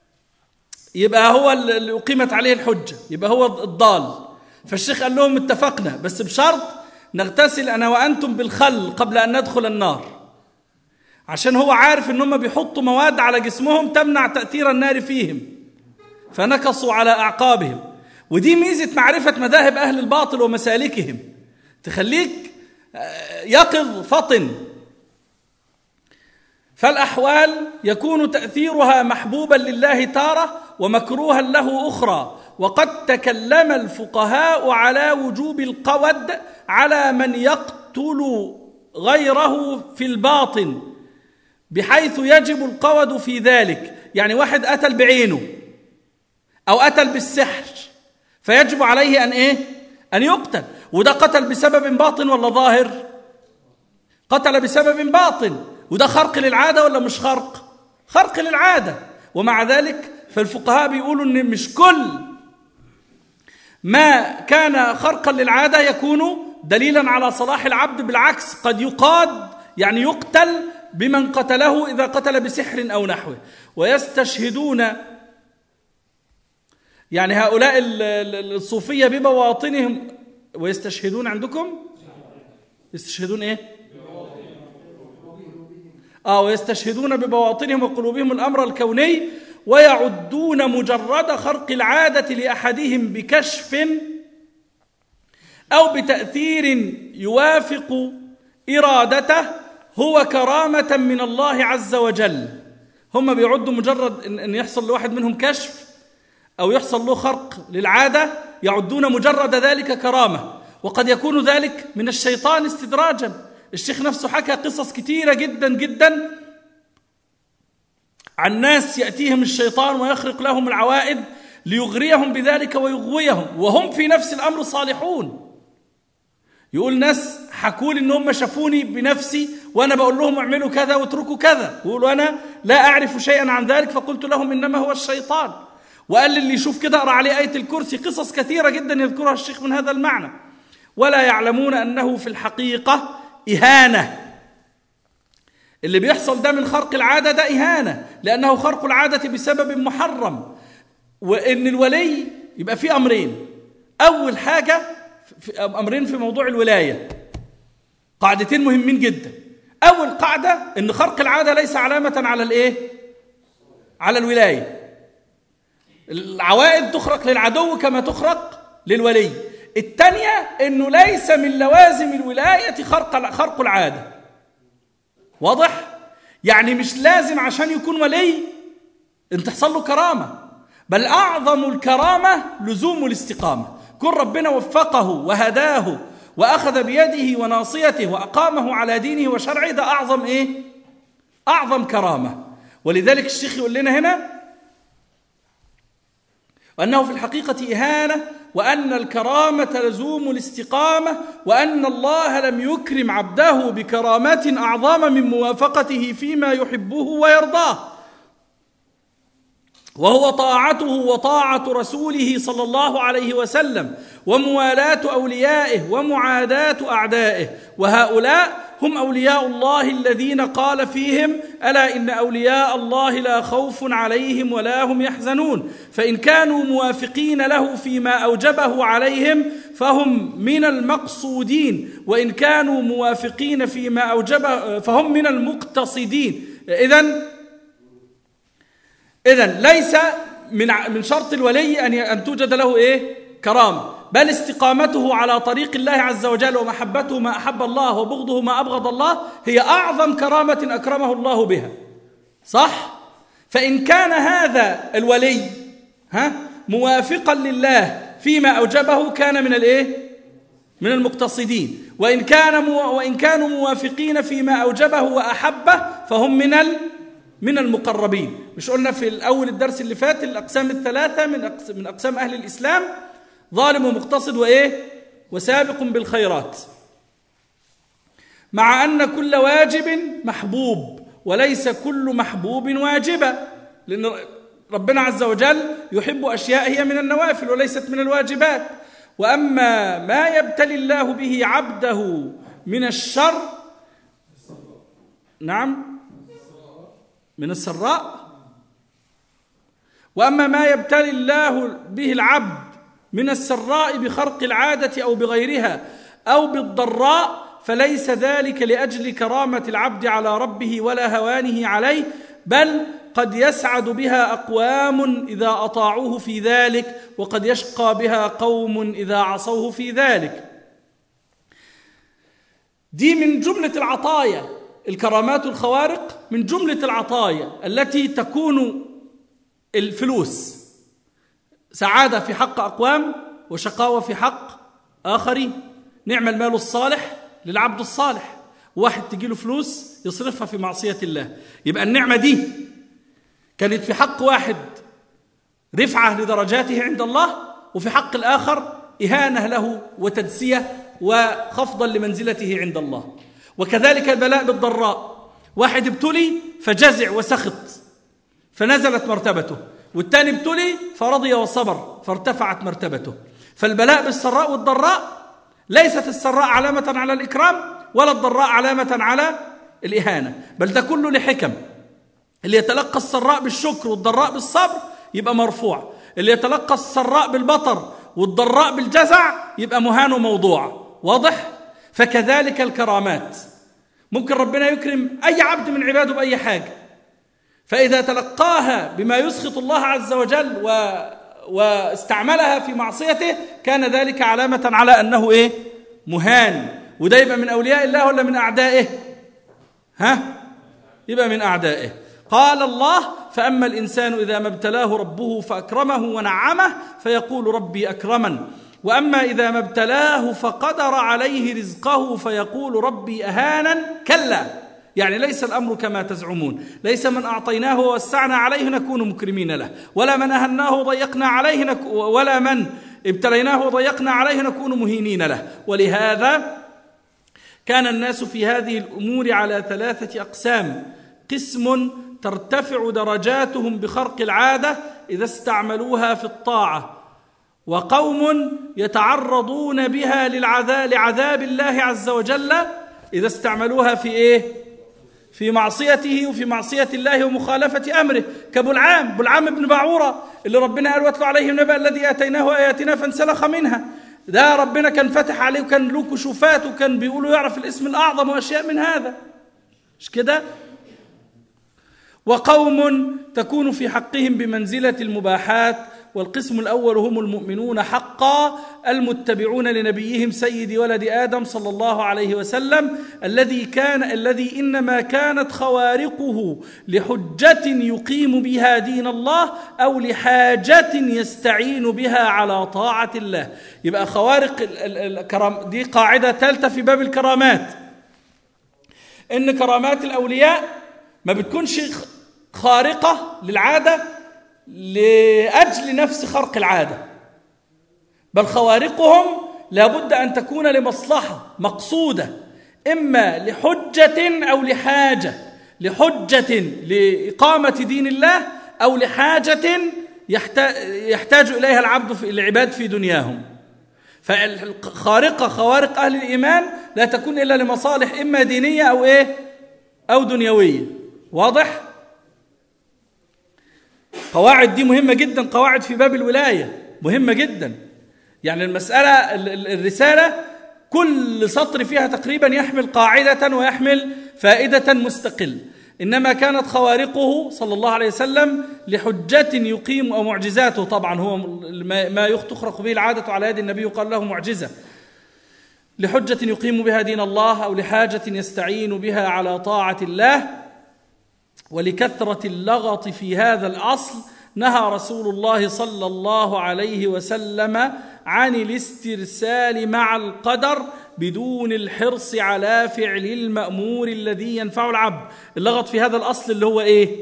يبقى هو اللي أقيمت عليه الحجة، يبقى هو الضال. فالشيخ قال لهم اتفقنا بس بشرط نغتسل أنا وأنتم بالخل قبل أن ندخل النار، عشان هو عارف أنهم بيحطوا مواد على جسمهم تمنع تأثير النار فيهم، فنكصوا على أعقابهم. ودي ميزة معرفة مذاهب أهل الباطل ومسالكهم، تخليك يقظ فطن. فالأحوال يكون تأثيرها محبوبا لله تارة ومكروها له أخرى. وقد تكلم الفقهاء على وجوب القود على من يقتل غيره في الباطن، بحيث يجب القود في ذلك. يعني واحد قتل بعينه أو قتل بالسحر فيجب عليه أن إيه؟ أن يقتل. وده قتل بسبب باطن ولا ظاهر؟ قتل بسبب باطن، وده خرق للعادة ولا مش خرق؟ خرق للعادة. ومع ذلك فالفقهاء بيقولوا إن مش كل ما كان خرقا للعادة يكون دليلا على صلاح العبد، بالعكس قد يقاد يعني يقتل بمن قتله إذا قتل بسحر أو نحوه. ويستشهدون يعني هؤلاء الصوفية ببواطنهم، ويستشهدون عندكم يستشهدون إيه؟ آه ويستشهدون ببواطنهم وقلوبهم الأمر الكوني، ويعدون مجرد خرق العادة لأحدهم بكشف أو بتأثير يوافق إرادته هو كرامة من الله عز وجل. هم بيعدوا مجرد أن يحصل لواحد منهم كشف أو يحصل له خرق للعادة، يعدون مجرد ذلك كرامة، وقد يكون ذلك من الشيطان استدراجا. الشيخ نفسه حكى قصص كثيرة جدا جدا عن ناس يأتيهم الشيطان ويخرق لهم العوائد ليغريهم بذلك ويغويهم وهم في نفس الأمر صالحون. يقول ناس حكوا لي ان هم شافوني بنفسي وانا بقول لهم اعملوا كذا واتركوا كذا، يقولوا انا لا اعرف شيئا عن ذلك فقلت لهم انما هو الشيطان. وقال لي اللي يشوف كده اقرا عليه آية الكرسي. قصص كثيرة جدا يذكرها الشيخ من هذا المعنى. ولا يعلمون انه في الحقيقة إهانة. اللي بيحصل ده من خرق العادة ده إهانة، لأنه خرق العادة بسبب محرم. وإن الولي يبقى فيه أمرين. أول حاجة في أمرين في موضوع الولاية، قاعدتين مهمين جدا. أول قاعدة إن خرق العادة ليس علامة على الإيه؟ على الولاية. العوائد تخرق للعدو كما تخرق للولي. الثانية إنه ليس من لوازم الولاية خرق خرق العادة. واضح؟ يعني مش لازم عشان يكون ولي ان تحصل له كرامة، بل أعظم الكرامة لزوم الاستقامة. كن ربنا وفقه وهداه وأخذ بيده وناصيته وأقامه على دينه وشرعه، ده أعظم إيه؟ أعظم كرامة. ولذلك الشيخ يقول لنا هنا وأنه في الحقيقة إهانة، وأن الكرامة لزوم الاستقامة، وأن الله لم يكرم عبده بكرامات أعظم من موافقته فيما يحبه ويرضاه، وهو طاعته وطاعة رسوله صلى الله عليه وسلم، وموالاة أوليائه ومعاداة أعدائه. وهؤلاء هم أولياء الله الذين قال فيهم: ألا إن أولياء الله لا خوف عليهم ولا هم يحزنون. فإن كانوا موافقين له فيما أوجبه عليهم فهم من المقصودين، وإن كانوا موافقين فيما أوجبه فهم من المقتصدين. إذن إذن ليس من من شرط الولي أن أن توجد له إيه؟ كرامة، بل استقامته على طريق الله عز وجل، ومحبته ما أحب الله وبغضه ما أبغض الله، هي أعظم كرامة أكرمه الله بها. صح؟ فإن كان هذا الولي ها موافقا لله فيما أوجبه كان من الإيه؟ من المقتصدين. وإن كان مو وإن كانوا موافقين فيما أوجبه وأحبه فهم من ال من المقربين. مش قلنا في الأول الدرس اللي فات الأقسام الثلاثة من أقسام من أقسام أهل الإسلام: ظالم ومقتصد وإيه؟ وسابق بالخيرات. مع أن كل واجب محبوب وليس كل محبوب واجبا، لأن ربنا عز وجل يحب أشياء هي من النوافل وليست من الواجبات. وأما ما يبتلي الله به عبده من الشر، نعم، من السراء. وأما ما يبتلي الله به العبد من السراء بخرق العادة أو بغيرها أو بالضراء فليس ذلك لأجل كرامة العبد على ربه ولا هوانه عليه، بل قد يسعد بها أقوام إذا أطاعوه في ذلك، وقد يشقى بها قوم إذا عصوه في ذلك. دي من جملة العطايا. الكرامات الخوارق من جملة العطايا التي تكون الفلوس سعادة في حق أقوام وشقاوة في حق آخرين. نعم المال الصالح للعبد الصالح. واحد تجيله فلوس يصرفها في معصية الله، يبقى النعمة دي كانت في حق واحد رفعة لدرجاته عند الله، وفي حق الآخر إهانة له وتدسية وخفضا لمنزلته عند الله. وكذلك البلاء بالضراء، واحد ابتلي فجزع وسخط فنزلت مرتبته، والتاني ابتلي فرضي وصبر فارتفعت مرتبته. فالبلاء بالسراء والضراء ليست السراء علامة على الإكرام ولا الضراء علامة على الإهانة، بل ده كله لحكم. اللي يتلقى السراء بالشكر والضراء بالصبر يبقى مرفوع، اللي يتلقى السراء بالبطر والضراء بالجزع يبقى مهان وموضوع. واضح؟ فكذلك الكرامات، ممكن ربنا يكرم أي عبد من عباده بأي حاجة، فإذا تلقاها بما يسخط الله عز وجل و... واستعملها في معصيته كان ذلك علامة على أنه إيه؟ مهان. وده يبقى من أولياء الله ولا من أعدائه؟ ها؟ يبقى من أعدائه. قال الله: فأما الإنسان إذا ما ابتلاه ربه فأكرمه ونعمه فيقول ربي أكرمن، وأما إذا ما ابتلاه فقدر عليه رزقه فيقول ربي أهانن. كلا يعني ليس الأمر كما تزعمون، ليس من أعطيناه ووسعنا عليه نكون مكرمين له، ولا من أهناه وضيقنا عليه نك... ولا من ابتليناه وضيقنا عليه نكون مهينين له. ولهذا كان الناس في هذه الأمور على ثلاثة أقسام: قسم ترتفع درجاتهم بخرق العادة إذا استعملوها في الطاعة، وقوم يتعرضون بها للعذاب لعذاب الله عز وجل إذا استعملوها في إيه؟ في معصيته وفي معصية الله ومخالفة أمره، كبلعام بلعام بن باعورة اللي ربنا قال: واتلو عليهم نبأ الذي آتيناه آياتنا فانسلخ منها. ده ربنا كان فتح عليه وكان له كشوفات وكان بيقولوا يعرف الاسم الأعظم وأشياء من هذا، مش كده؟ وقوم تكون في حقهم بمنزلة المباحات. والقسم الأول هم المؤمنون حقا المتبعون لنبيهم سيد ولد آدم صلى الله عليه وسلم، الذي كان الذي إنما كانت خوارقه لحجة يقيم بها دين الله أو لحاجة يستعين بها على طاعة الله. يبقى خوارق الكرام دي قاعدة ثالثة في باب الكرامات، إن كرامات الأولياء ما بتكونش خارقة للعادة لأجل نفس خرق العادة، بل خوارقهم لابد أن تكون لمصلحة مقصودة، إما لحجة أو لحاجة، لحجة لإقامة دين الله أو لحاجة يحتاج إليها العبد في العباد في دنياهم. فالخارقة خوارق أهل الإيمان لا تكون إلا لمصالح إما دينية أو إيه أو دنيوية. واضح؟ قواعد دي مهمة جدا، قواعد في باب الولاية مهمة جدا. يعني المسألة الرسالة كل سطر فيها تقريبا يحمل قاعدة ويحمل فائدة مستقل. إنما كانت خوارقه صلى الله عليه وسلم لحجة يقيم، أو معجزاته طبعا هو ما تخرق به العادة على يد النبي قال له معجزة، لحجة يقيم بها دين الله أو لحاجة يستعين بها على طاعة الله. ولكثرة اللغط في هذا الأصل نهى رسول الله صلى الله عليه وسلم عن الاسترسال مع القدر بدون الحرص على فعل المأمور الذي ينفع العبد. اللغط في هذا الأصل اللي هو إيه؟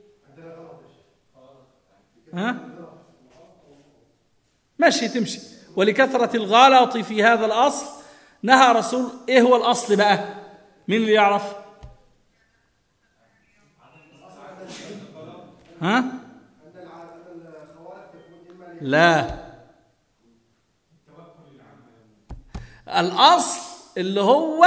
ها؟ ماشي تمشي. ولكثرة الغلط في هذا الأصل نهى رسول. إيه هو الأصل بقى؟ مين اللي يعرف؟ ها؟ لا، الأصل اللي هو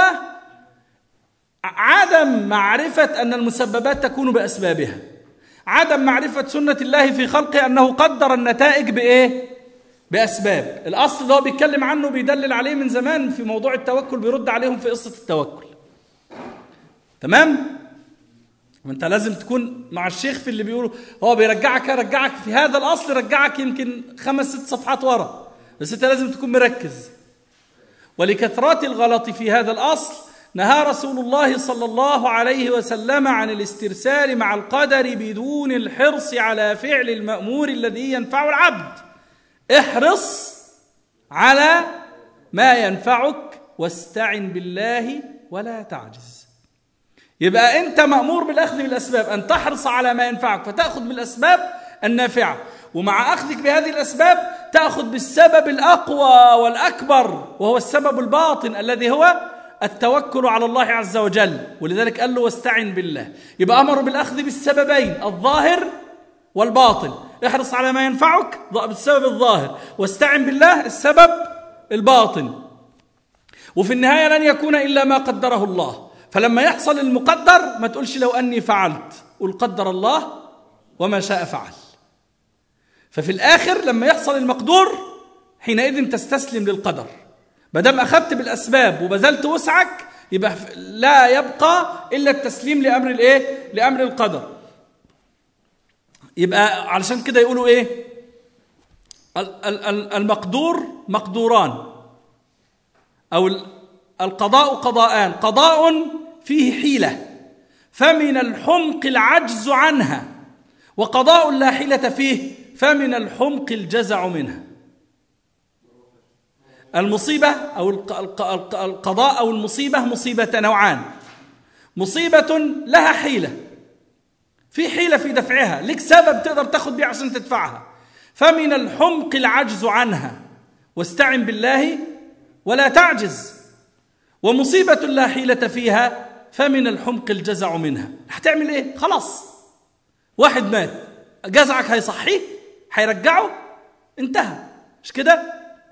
عدم معرفة أن المسببات تكون بأسبابها، عدم معرفة سنة الله في خلقه أنه قدر النتائج بإيه؟ بأسباب. الأصل اللي هو بيتكلم عنه بيدلل عليه من زمان في موضوع التوكل، بيرد عليهم في قصة التوكل. تمام؟ وانت لازم تكون مع الشيخ في اللي بيقوله، هو بيرجعك رجعك في هذا الأصل، رجعك يمكن خمس ست صفحات ورا، بس انت لازم تكون مركز. ولكثرات الغلط في هذا الأصل نهى رسول الله صلى الله عليه وسلم عن الاسترسال مع القدر بدون الحرص على فعل المأمور الذي ينفع العبد. احرص على ما ينفعك واستعن بالله ولا تعجز. يبقى أنت مأمور بالأخذ بالأسباب، أن تحرص على ما ينفعك فتأخذ بالأسباب النافعة، ومع أخذك بهذه الأسباب تأخذ بالسبب الأقوى والأكبر وهو السبب الباطن الذي هو التوكل على الله عز وجل. ولذلك قال له واستعن بالله. يبقى أمر بالأخذ بالسببين الظاهر والباطن. احرص على ما ينفعك بالسبب الظاهر، واستعن بالله السبب الباطن. وفي النهاية لن يكون إلا ما قدره الله. فلما يحصل المقدر ما تقولش لو أني فعلت، قل قدر الله وما شاء فعل. ففي الآخر لما يحصل المقدور حينئذ تستسلم للقدر. ما دام أخذت بالأسباب وبذلت وسعك يبقى لا يبقى إلا التسليم لأمر الإيه؟ لأمر القدر. يبقى علشان كده يقولوا إيه؟ المقدور مقدوران، أو القضاء قضاءان، قضاء فيه حيلة فمن الحمق العجز عنها، وقضاء لا حيلة فيه فمن الحمق الجزع منها. المصيبة أو القضاء أو المصيبة مصيبة نوعان: مصيبة لها حيلة، في حيلة في دفعها، لك سبب تقدر تاخد بيه عشان تدفعها. فمن الحمق العجز عنها، واستعن بالله ولا تعجز. ومصيبة لا حيلة فيها، فمن الحمق الجزع منها. هتعمل ايه؟ خلاص، واحد مات، جزعك هيصحيه؟ هيرجعه؟ انتهى، مش كده؟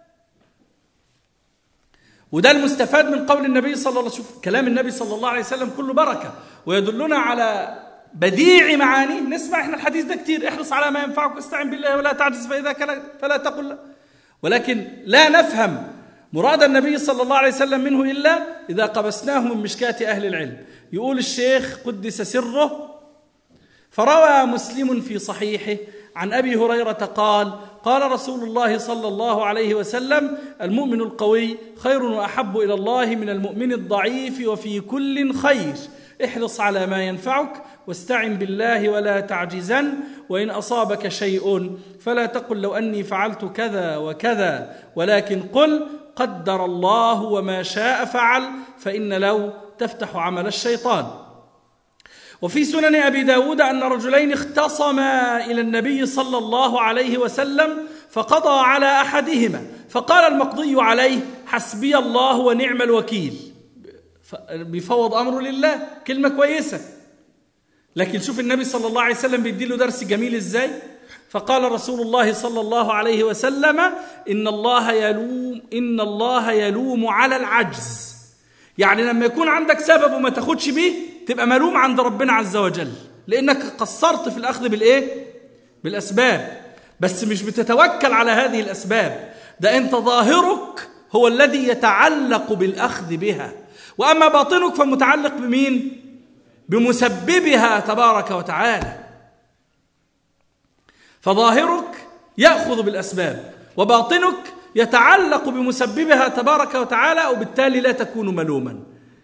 وده المستفاد من قول النبي صلى الله عليه وسلم. شوف كلام النبي صلى الله عليه وسلم كله بركة ويدلنا على بديع معاني. نسمع احنا الحديث ده كتير، احرص على ما ينفعك واستعن بالله ولا تعجز فإذا كلا فلا تقل لا. ولكن لا نفهم مراد النبي صلى الله عليه وسلم منه إلا إذا قبسناه من مشكاة أهل العلم. يقول الشيخ قدس سره: فروى مسلم في صحيحه عن أبي هريرة قال: قال رسول الله صلى الله عليه وسلم: المؤمن القوي خير وأحب إلى الله من المؤمن الضعيف، وفي كل خير. احرص على ما ينفعك واستعن بالله ولا تعجزن، وإن أصابك شيء فلا تقل لو أني فعلت كذا وكذا، ولكن قل قدر الله وما شاء فعل، فإن لو تفتح عمل الشيطان. وفي سنن أبي داود أن رجلين اختصما إلى النبي صلى الله عليه وسلم فقضى على أحدهما، فقال المقضي عليه: حسبي الله ونعم الوكيل. بيفوض أمره لله، كلمة كويسة. لكن شوف النبي صلى الله عليه وسلم بيديله درس جميل إزاي. فقال رسول الله صلى الله عليه وسلم: إن الله يلوم إن الله يلوم على العجز. يعني لما يكون عندك سبب وما تاخدش بيه تبقى ملوم عند ربنا عز وجل، لأنك قصرت في الأخذ بالإيه؟ بالأسباب. بس مش بتتوكل على هذه الأسباب، ده أنت ظاهرك هو الذي يتعلق بالأخذ بها، وأما باطنك فمتعلق بمين؟ بمسببها تبارك وتعالى. فظاهرك يأخذ بالأسباب، وباطنك يتعلق بمسببها تبارك وتعالى، وبالتالي لا تكون ملوما.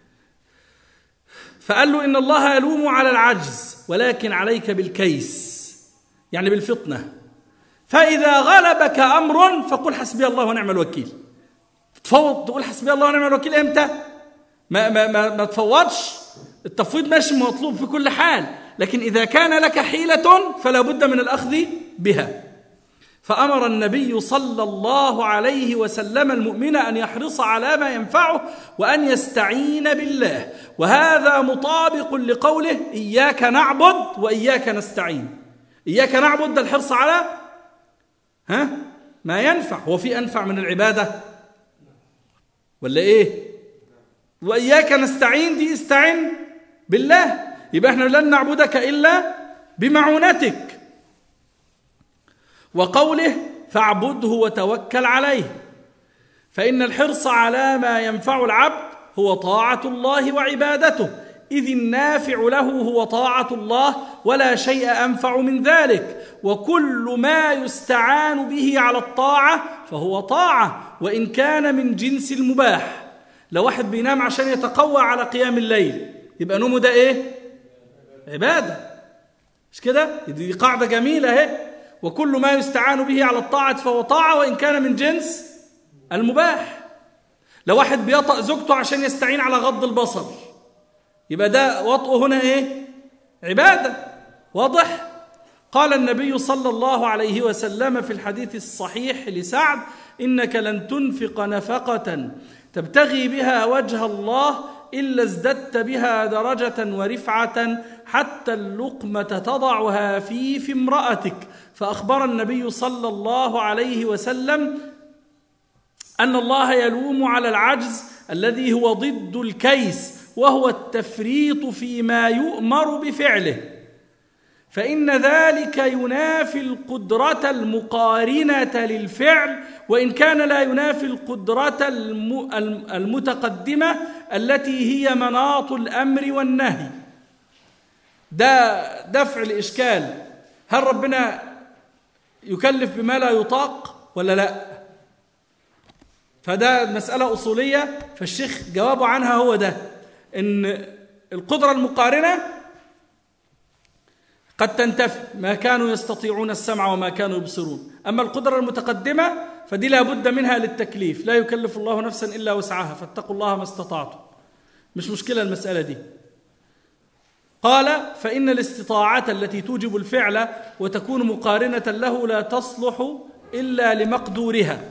فقال له: إن الله يلوم على العجز، ولكن عليك بالكيس، يعني بالفطنة. فإذا غلبك أمر فقل حسبي الله ونعم الوكيل. تفوض تقول حسبي الله ونعم الوكيل إمتى؟ ما, ما, ما, ما تفوضش. التفويض ماشي مطلوب في كل حال، لكن إذا كان لك حيلة فلا بد من الأخذ بها. فأمر النبي صلى الله عليه وسلم المؤمن أن يحرص على ما ينفعه وأن يستعين بالله، وهذا مطابق لقوله: إياك نعبد وإياك نستعين. إياك نعبد ده الحرص على ها ما ينفع. هو في أنفع من العبادة ولا إيه؟ وإياك نستعين دي استعين بالله، يبقى احنا لن نعبدك إلا بمعونتك. وقوله: فاعبده وتوكل عليه، فإن الحرص على ما ينفع العبد هو طاعة الله وعبادته، إذ النافع له هو طاعة الله، ولا شيء أنفع من ذلك. وكل ما يستعان به على الطاعة فهو طاعة، وإن كان من جنس المباح. لو واحد بينام عشان يتقوى على قيام الليل، يبقى نومه ده إيه؟ عبادة، مش كده؟ دي قاعدة جميلة اهي. وكل ما يستعان به على الطاعة فهو طاعة، وإن كان من جنس المباح. لو واحد بيطأ زوجته عشان يستعين على غض البصر، يبقى ده وطئه هنا إيه؟ عبادة. واضح؟ قال النبي صلى الله عليه وسلم في الحديث الصحيح لسعد: إنك لن تنفق نفقة تبتغي بها وجه الله إلا ازددت بها درجة ورفعة، حتى اللقمة تضعها في في امرأتك. فأخبر النبي صلى الله عليه وسلم أن الله يلوم على العجز الذي هو ضد الكيس، وهو التفريط فيما يؤمر بفعله، فإن ذلك ينافي القدرة المقارنة للفعل، وإن كان لا ينافي القدرة المتقدمة التي هي مناط الأمر والنهي. ده دفع الإشكال: هل ربنا يكلف بما لا يطاق ولا لا؟ فده مسألة أصولية، فالشيخ جوابه عنها هو ده، إن القدرة المقارنة قد تنتفي، ما كانوا يستطيعون السمع وما كانوا يبصرون. أما القدرة المتقدمة فدي لا بد منها للتكليف، لا يكلف الله نفسا إلا وسعها، فاتقوا الله ما استطعتم. مش مشكلة المسألة دي. قال فإن الاستطاعة التي توجب الفعل وتكون مقارنة له لا تصلح إلا لمقدورها،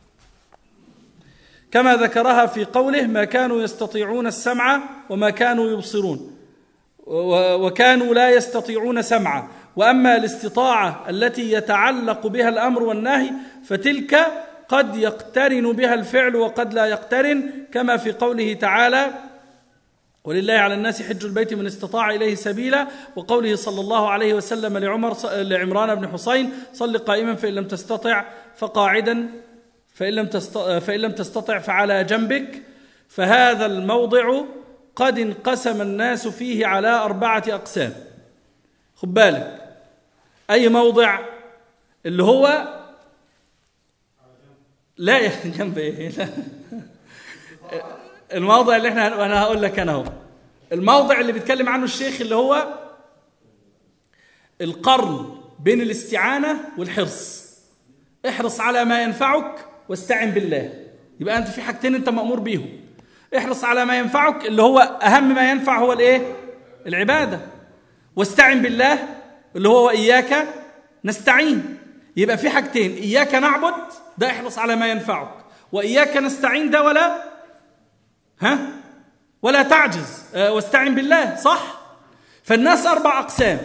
كما ذكرها في قوله ما كانوا يستطيعون السمع وما كانوا يبصرون وكانوا لا يستطيعون سمعا. وأما الاستطاعة التي يتعلق بها الأمر والنهي فتلك قد يقترن بها الفعل وقد لا يقترن، كما في قوله تعالى ولله على الناس حج البيت من استطاع إليه سبيلا، وقوله صلى الله عليه وسلم لعمر لعمران بن حسين صل قائما فإن لم تستطع فقاعدا فإن لم تستطع, فإن لم تستطع فعلى جنبك. فهذا الموضع قد انقسم الناس فيه على أربعة أقسام. خد بالك، أي موضع؟ اللي هو لا يا جنب ايه لا. الموضع اللي احنا انا هقول لك انا هو الموضع اللي بيتكلم عنه الشيخ اللي هو القرن بين الاستعانة والحرص. احرص على ما ينفعك واستعن بالله. يبقى انت في حاجتين انت مأمور بيهم. احرص على ما ينفعك اللي هو اهم ما ينفع هو الايه؟ العبادة. واستعن بالله اللي هو وإياك نستعين. يبقى في حاجتين، إياك نعبد ده احرص على ما ينفعك، وإياك نستعين ده ولا ها ولا تعجز أه واستعن بالله. صح؟ فالناس أربع أقسام.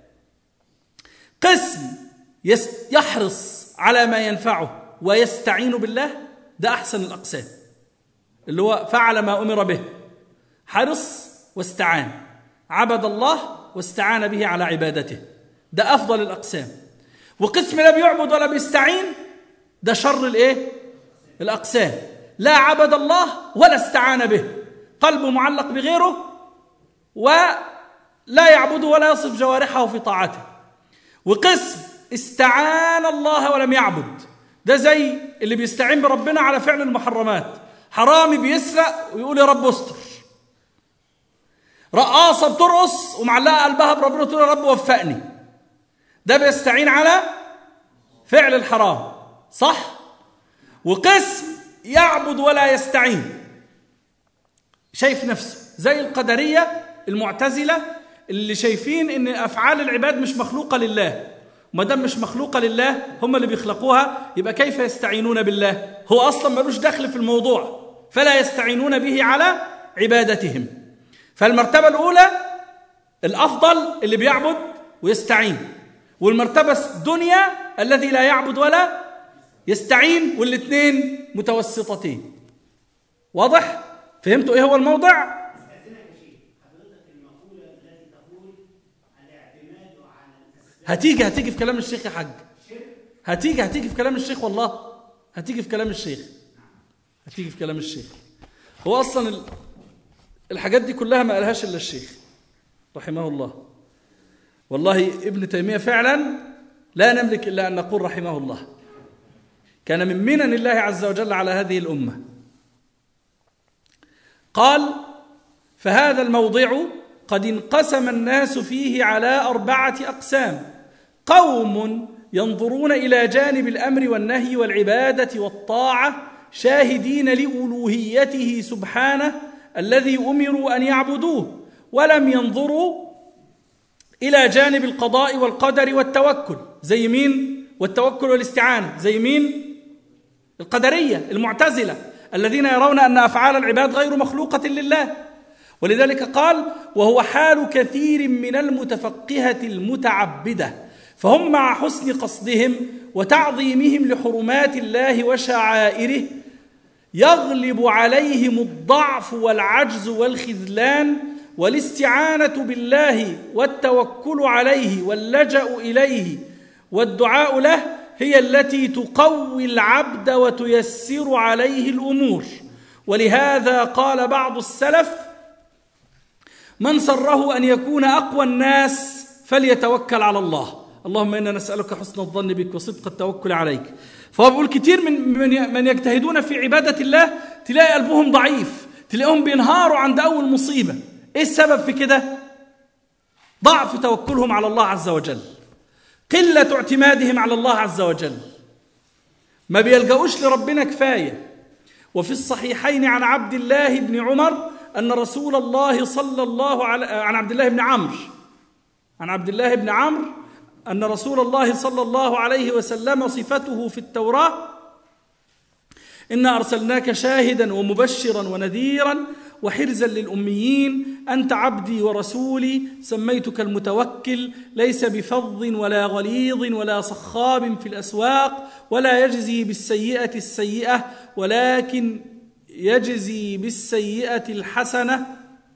قسم يحرص على ما ينفعه ويستعين بالله، ده أحسن الأقسام، اللي هو فعل ما أمر به، حرص واستعان، عبد الله واستعان به على عبادته، ده أفضل الأقسام. وقسم لا بيعبد ولا بيستعين، ده شر الإيه؟ الأقسام. لا عبد الله ولا استعان به، قلبه معلق بغيره ولا يعبد ولا يصف جوارحه في طاعته. وقسم استعان الله ولم يعبد، ده زي اللي بيستعين بربنا على فعل المحرمات. حرامي بيسرق ويقول يا رب استر، رقاصة بترقص ومعلقة قلبها بربنا تقول يا رب وفقني، ده بيستعين على فعل الحرام. صح؟ وقسم يعبد ولا يستعين، شايف نفسه زي القدرية المعتزلة اللي شايفين ان افعال العباد مش مخلوقة لله، وما دام مش مخلوقة لله هم اللي بيخلقوها، يبقى كيف يستعينون بالله؟ هو اصلا ملوش دخل في الموضوع، فلا يستعينون به على عبادتهم. فالمرتبة الأولى الأفضل اللي بيعبد ويستعين، والمرتبة الدنيا الذي لا يعبد ولا يستعين، والاثنين متوسطتين. واضح؟ فهمتوا ايه هو الموضع؟ هتيجي هتيجي في كلام الشيخ يا حاج، هتيجي هتيجي في كلام الشيخ، والله هتيجي في كلام الشيخ، هتيجي في كلام الشيخ. هو اصلا الحاجات دي كلها ما قالهاش الا الشيخ رحمه الله. والله ابن تيمية فعلا لا نملك الا ان نقول رحمه الله، كان من منن الله عز وجل على هذه الامه. قال فهذا الموضع قد انقسم الناس فيه على أربعة أقسام: قوم ينظرون إلى جانب الأمر والنهي والعبادة والطاعة شاهدين لألوهيته سبحانه الذي أمروا أن يعبدوه، ولم ينظروا إلى جانب القضاء والقدر والتوكل زي مين؟ والتوكل والاستعانة زي مين؟ القدرية المعتزلة الذين يرون أن أفعال العباد غير مخلوقة لله. ولذلك قال وهو حال كثير من المتفقهة المتعبدة، فهم مع حسن قصدهم وتعظيمهم لحرمات الله وشعائره يغلب عليهم الضعف والعجز والخذلان، والاستعانة بالله والتوكل عليه واللجأ إليه والدعاء له هي التي تقوي العبد وتيسر عليه الأمور. ولهذا قال بعض السلف من سره أن يكون أقوى الناس فليتوكل على الله، اللهم إنا نسألك حسن الظن بك وصدق التوكل عليك. فهو بيقول كتير من من يجتهدون في عبادة الله تلاقي قلبهم ضعيف، تلاقيهم بينهاروا عند أول مصيبة. إيه السبب في كده؟ ضعف توكلهم على الله عز وجل، قلة اعتمادهم على الله عز وجل، ما بيلجأوش لربنا كفاية. وفي الصحيحين عن عبد الله بن عمر أن رسول الله صلى الله عليه عن عبد الله بن عمرو عن عبد الله بن عمرو أن رسول الله صلى الله عليه وسلم صفته في التوراة: إنا أرسلناك شاهدا ومبشرا ونذيرا وحرزا للأميين، أنت عبدي ورسولي، سميتك المتوكل، ليس بفظ ولا غليظ ولا صخاب في الأسواق، ولا يجزي بالسيئة السيئة ولكن يجزي بالسيئة الحسنة،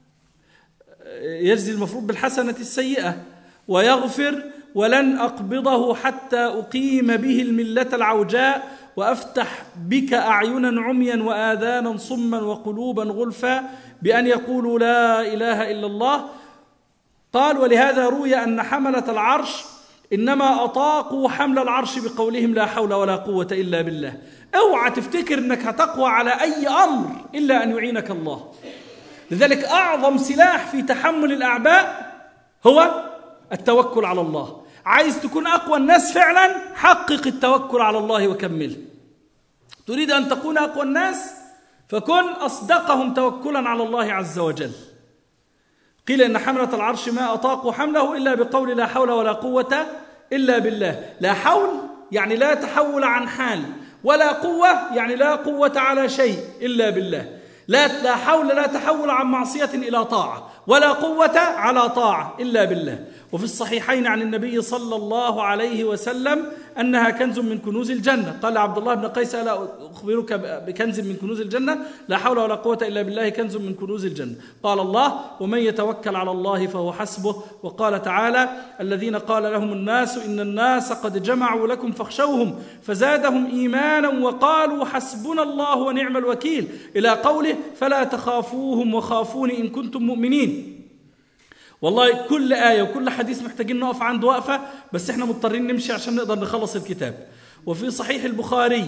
يجزي المفروض بالحسنة السيئة، ويغفر، ولن أقبضه حتى أقيم به الملة العوجاء وأفتح بك أعينا عميا وآذانا صما وقلوبا غلفا بأن يقولوا لا إله إلا الله. قال: ولهذا روي أن حملة العرش إنما أطاقوا حمل العرش بقولهم لا حول ولا قوة إلا بالله. اوعى تفتكر أنك هتقوى على أي أمر إلا أن يعينك الله. لذلك أعظم سلاح في تحمل الأعباء هو التوكل على الله. عايز تكون أقوى الناس فعلا، حقق التوكل على الله وكمله. تريد أن تكون أقوى الناس، فكن أصدقهم توكلا على الله عز وجل. قيل إن حملة العرش ما أطاقوا حمله إلا بقول لا حول ولا قوة إلا بالله. لا حول يعني لا تحول عن حال، ولا قوة يعني لا قوة على شيء إلا بالله. لا لا حول لا تحول عن معصية إلى طاعة، ولا قوة على طاعة إلا بالله. وفي الصحيحين عن النبي صلى الله عليه وسلم أنها كنز من كنوز الجنة. قال عبد الله بن قيس: ألا أخبرك بكنز من كنوز الجنة؟ لا حول ولا قوة إلا بالله كنز من كنوز الجنة. قال الله: ومن يتوكل على الله فهو حسبه. وقال تعالى: الذين قال لهم الناس إن الناس قد جمعوا لكم فاخشوهم فزادهم إيمانا وقالوا حسبنا الله ونعم الوكيل، إلى قوله: فلا تخافوهم وخافوني إن كنتم مؤمنين. والله كل آية وكل حديث محتاجين نقف عنده وقفة، بس احنا مضطرين نمشي عشان نقدر نخلص الكتاب. وفي صحيح البخاري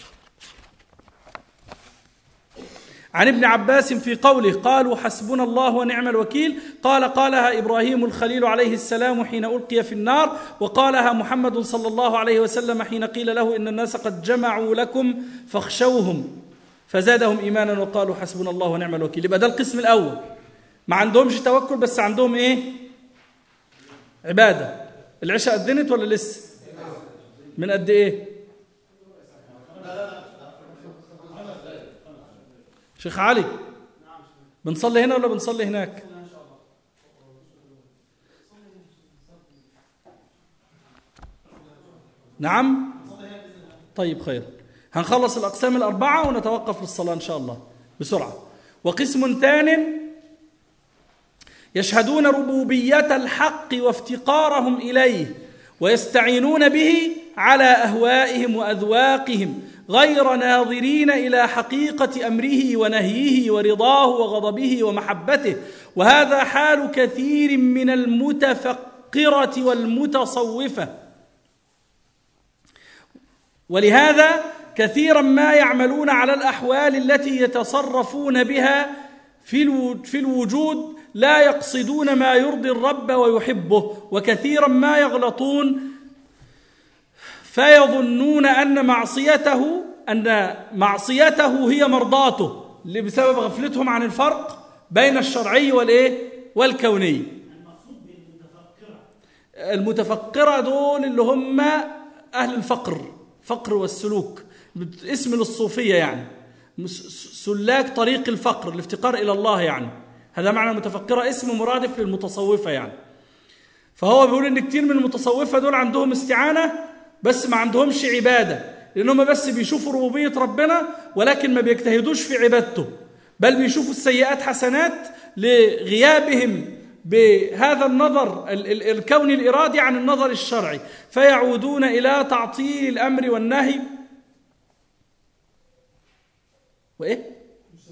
عن ابن عباس في قوله: قالوا حسبنا الله ونعم الوكيل، قال: قالها إبراهيم الخليل عليه السلام حين ألقي في النار، وقالها محمد صلى الله عليه وسلم حين قيل له إن الناس قد جمعوا لكم فاخشوهم فزادهم إيمانا وقالوا حسبنا الله ونعم الوكيل. يبقى ده القسم الأول، ما عندهمش توكل بس عندهم ايه؟ عبادة. العشاء أذنت ولا لسه؟ من قد ايه؟ شيخ علي، بنصلي هنا ولا بنصلي هناك؟ نعم؟ طيب خير، هنخلص الأقسام الأربعة ونتوقف للصلاة إن شاء الله بسرعة. وقسم ثانٍ يشهدون ربوبية الحق وافتقارهم إليه ويستعينون به على أهوائهم وأذواقهم غير ناظرين إلى حقيقة أمره ونهيه ورضاه وغضبه ومحبته. وهذا حال كثير من المتفقرة والمتصوفة. ولهذا كثيرا ما يعملون على الأحوال التي يتصرفون بها في الوجود لا يقصدون ما يرضي الرب ويحبه، وكثيرا ما يغلطون فيظنون أن معصيته أن معصيته هي مرضاته بسبب غفلتهم عن الفرق بين الشرعي والإيه والكوني. المتفقرة دول اللي هم أهل الفقر، فقر والسلوك، اسم للصوفية يعني، سلاك طريق الفقر، الافتقار إلى الله يعني. هذا معنى المتفقرة، اسم مرادف للمتصوفة يعني. فهو بيقول إن كتير من المتصوفة دول عندهم استعانة بس ما عندهمش عبادة، لأنهم بس بيشوفوا ربوبية ربنا ولكن ما بيجتهدوش في عبادته، بل بيشوفوا السيئات حسنات لغيابهم بهذا النظر الكوني الإرادي عن النظر الشرعي، فيعودون إلى تعطيل الأمر والنهي وإيه؟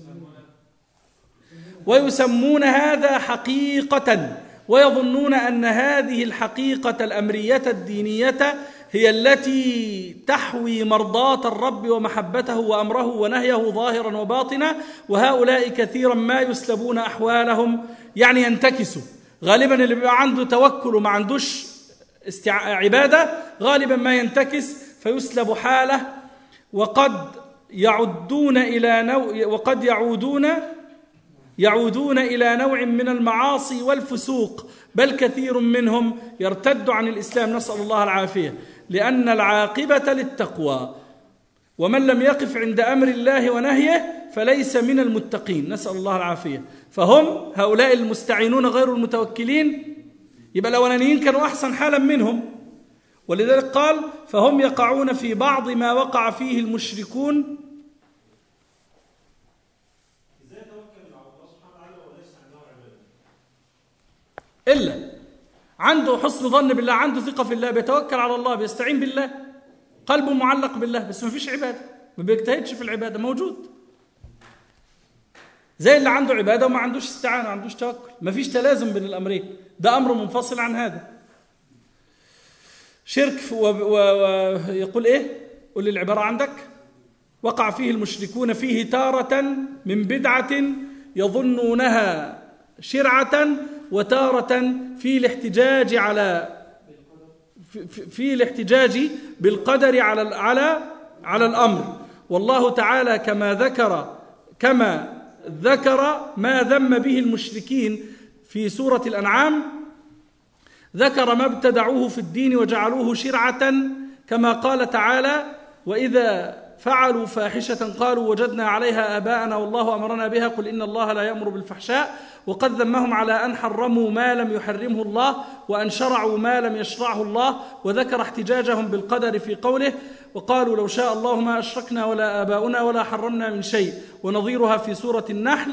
ويسمون هذا حقيقة، ويظنون أن هذه الحقيقة الأمرية الدينية هي التي تحوي مرضاة الرب ومحبته وأمره ونهيه ظاهرا وباطنا. وهؤلاء كثيرا ما يسلبون أحوالهم، يعني ينتكسوا. غالبا اللي بيبقى عنده توكل وما عندوش استع... عبادة غالبا ما ينتكس فيسلب حاله، وقد يعودون إلى نوع وقد يعودون يعودون إلى نوع من المعاصي والفسوق، بل كثير منهم يرتد عن الإسلام، نسأل الله العافية، لأن العاقبة للتقوى، ومن لم يقف عند أمر الله ونهيه فليس من المتقين، نسأل الله العافية. فهم هؤلاء المستعينون غير المتوكلين، يبقى الأولانيين كانوا أحسن حالا منهم، ولذلك قال فهم يقعون في بعض ما وقع فيه المشركون. إلا عنده حسن ظن بالله، عنده ثقة في الله، بيتوكل على الله، بيستعين بالله، قلبه معلق بالله، بس ما فيش عبادة، ما بيجتهدش في العبادة، موجود زي اللي عنده عبادة وما عندوش استعانة، ما عندوش توكل، ما فيش تلازم بين الأمرين، ده أمر منفصل عن هذا. شرك ويقول إيه؟ قل لي العبارة عندك. وقع فيه المشركون فيه تارة من بدعة يظنونها شرعة، وتارة في الاحتجاج على في, في الاحتجاج بالقدر على على على الأمر. والله تعالى كما ذكر كما ذكر ما ذم به المشركين في سورة الأنعام، ذكر ما ابتدعوه في الدين وجعلوه شرعة، كما قال تعالى وإذا فعلوا فاحشة قالوا وجدنا عليها آباءنا والله أمرنا بها قل إن الله لا يأمر بالفحشاء، وقد ذمهم على أن حرموا ما لم يحرمه الله وأن شرعوا ما لم يشرعه الله، وذكر احتجاجهم بالقدر في قوله وقالوا لو شاء الله ما أشركنا ولا آباؤنا ولا حرمنا من شيء، ونظيرها في سورة النحل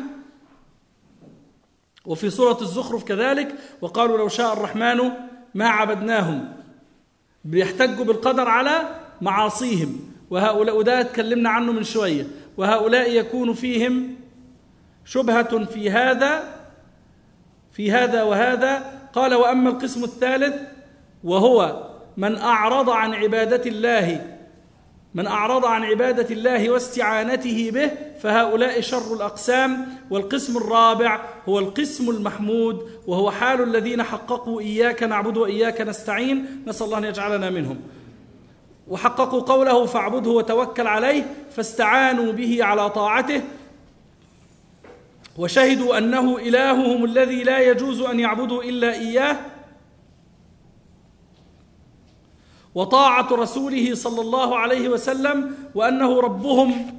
وفي سورة الزخرف كذلك، وقالوا لو شاء الرحمن ما عبدناهم، بيحتجوا بالقدر على معاصيهم. وهؤلاء وده اتكلمنا عنه من شوية، وهؤلاء يكون فيهم شبهة في هذا في هذا وهذا. قال وأما القسم الثالث وهو من أعرض عن عبادة الله من أعرض عن عبادة الله واستعانته به، فهؤلاء شر الأقسام. والقسم الرابع هو القسم المحمود، وهو حال الذين حققوا إياك نعبد وإياك نستعين، نسأل الله أن يجعلنا منهم، وحققوا قوله فاعبده وتوكل عليه، فاستعانوا به على طاعته، وشهدوا أنه إلههم الذي لا يجوز أن يعبدوا إلا إياه، وطاعة رسوله صلى الله عليه وسلم، وأنه ربهم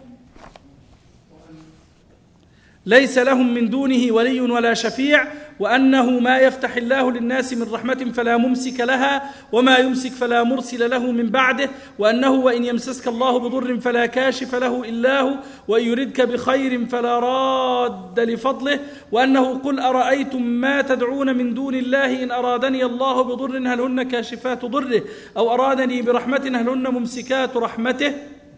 ليس لهم من دونه ولي ولا شفيع، وأنه ما يفتح الله للناس من رحمة فلا ممسك لها وما يمسك فلا مرسل له من بعده، وأنه وإن يمسسك الله بضر فلا كاشف له إلا هو، وإن يردك بخير فلا راد لفضله، وأنه قل أرأيتم ما تدعون من دون الله إن أرادني الله بضر هل هن كاشفات ضره أو أرادني برحمة هل هن ممسكات رحمته.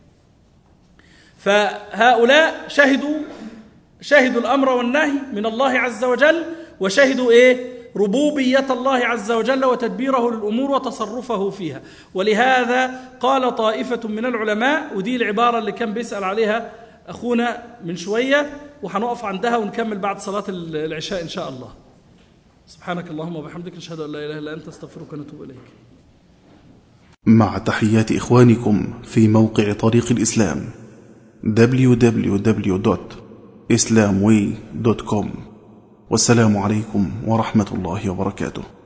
فهؤلاء شهدوا شهدوا الأمر والنهي من الله عز وجل، وشهدوا إيه؟ ربوبية الله عز وجل وتدبيره للأمور وتصرفه فيها. ولهذا قال طائفة من العلماء، ودي العبارة اللي كان بيسأل عليها أخونا من شوية، وحنقف عندها ونكمل بعد صلاة العشاء إن شاء الله. سبحانك اللهم وبحمدك نشهد أن لا إله إلا أنت استغفرك ونتوب إليك. مع تحيات إخوانكم في موقع طريق الإسلام دبليو دبليو دبليو دوت إسلام واي دوت كوم، والسلام عليكم ورحمة الله وبركاته.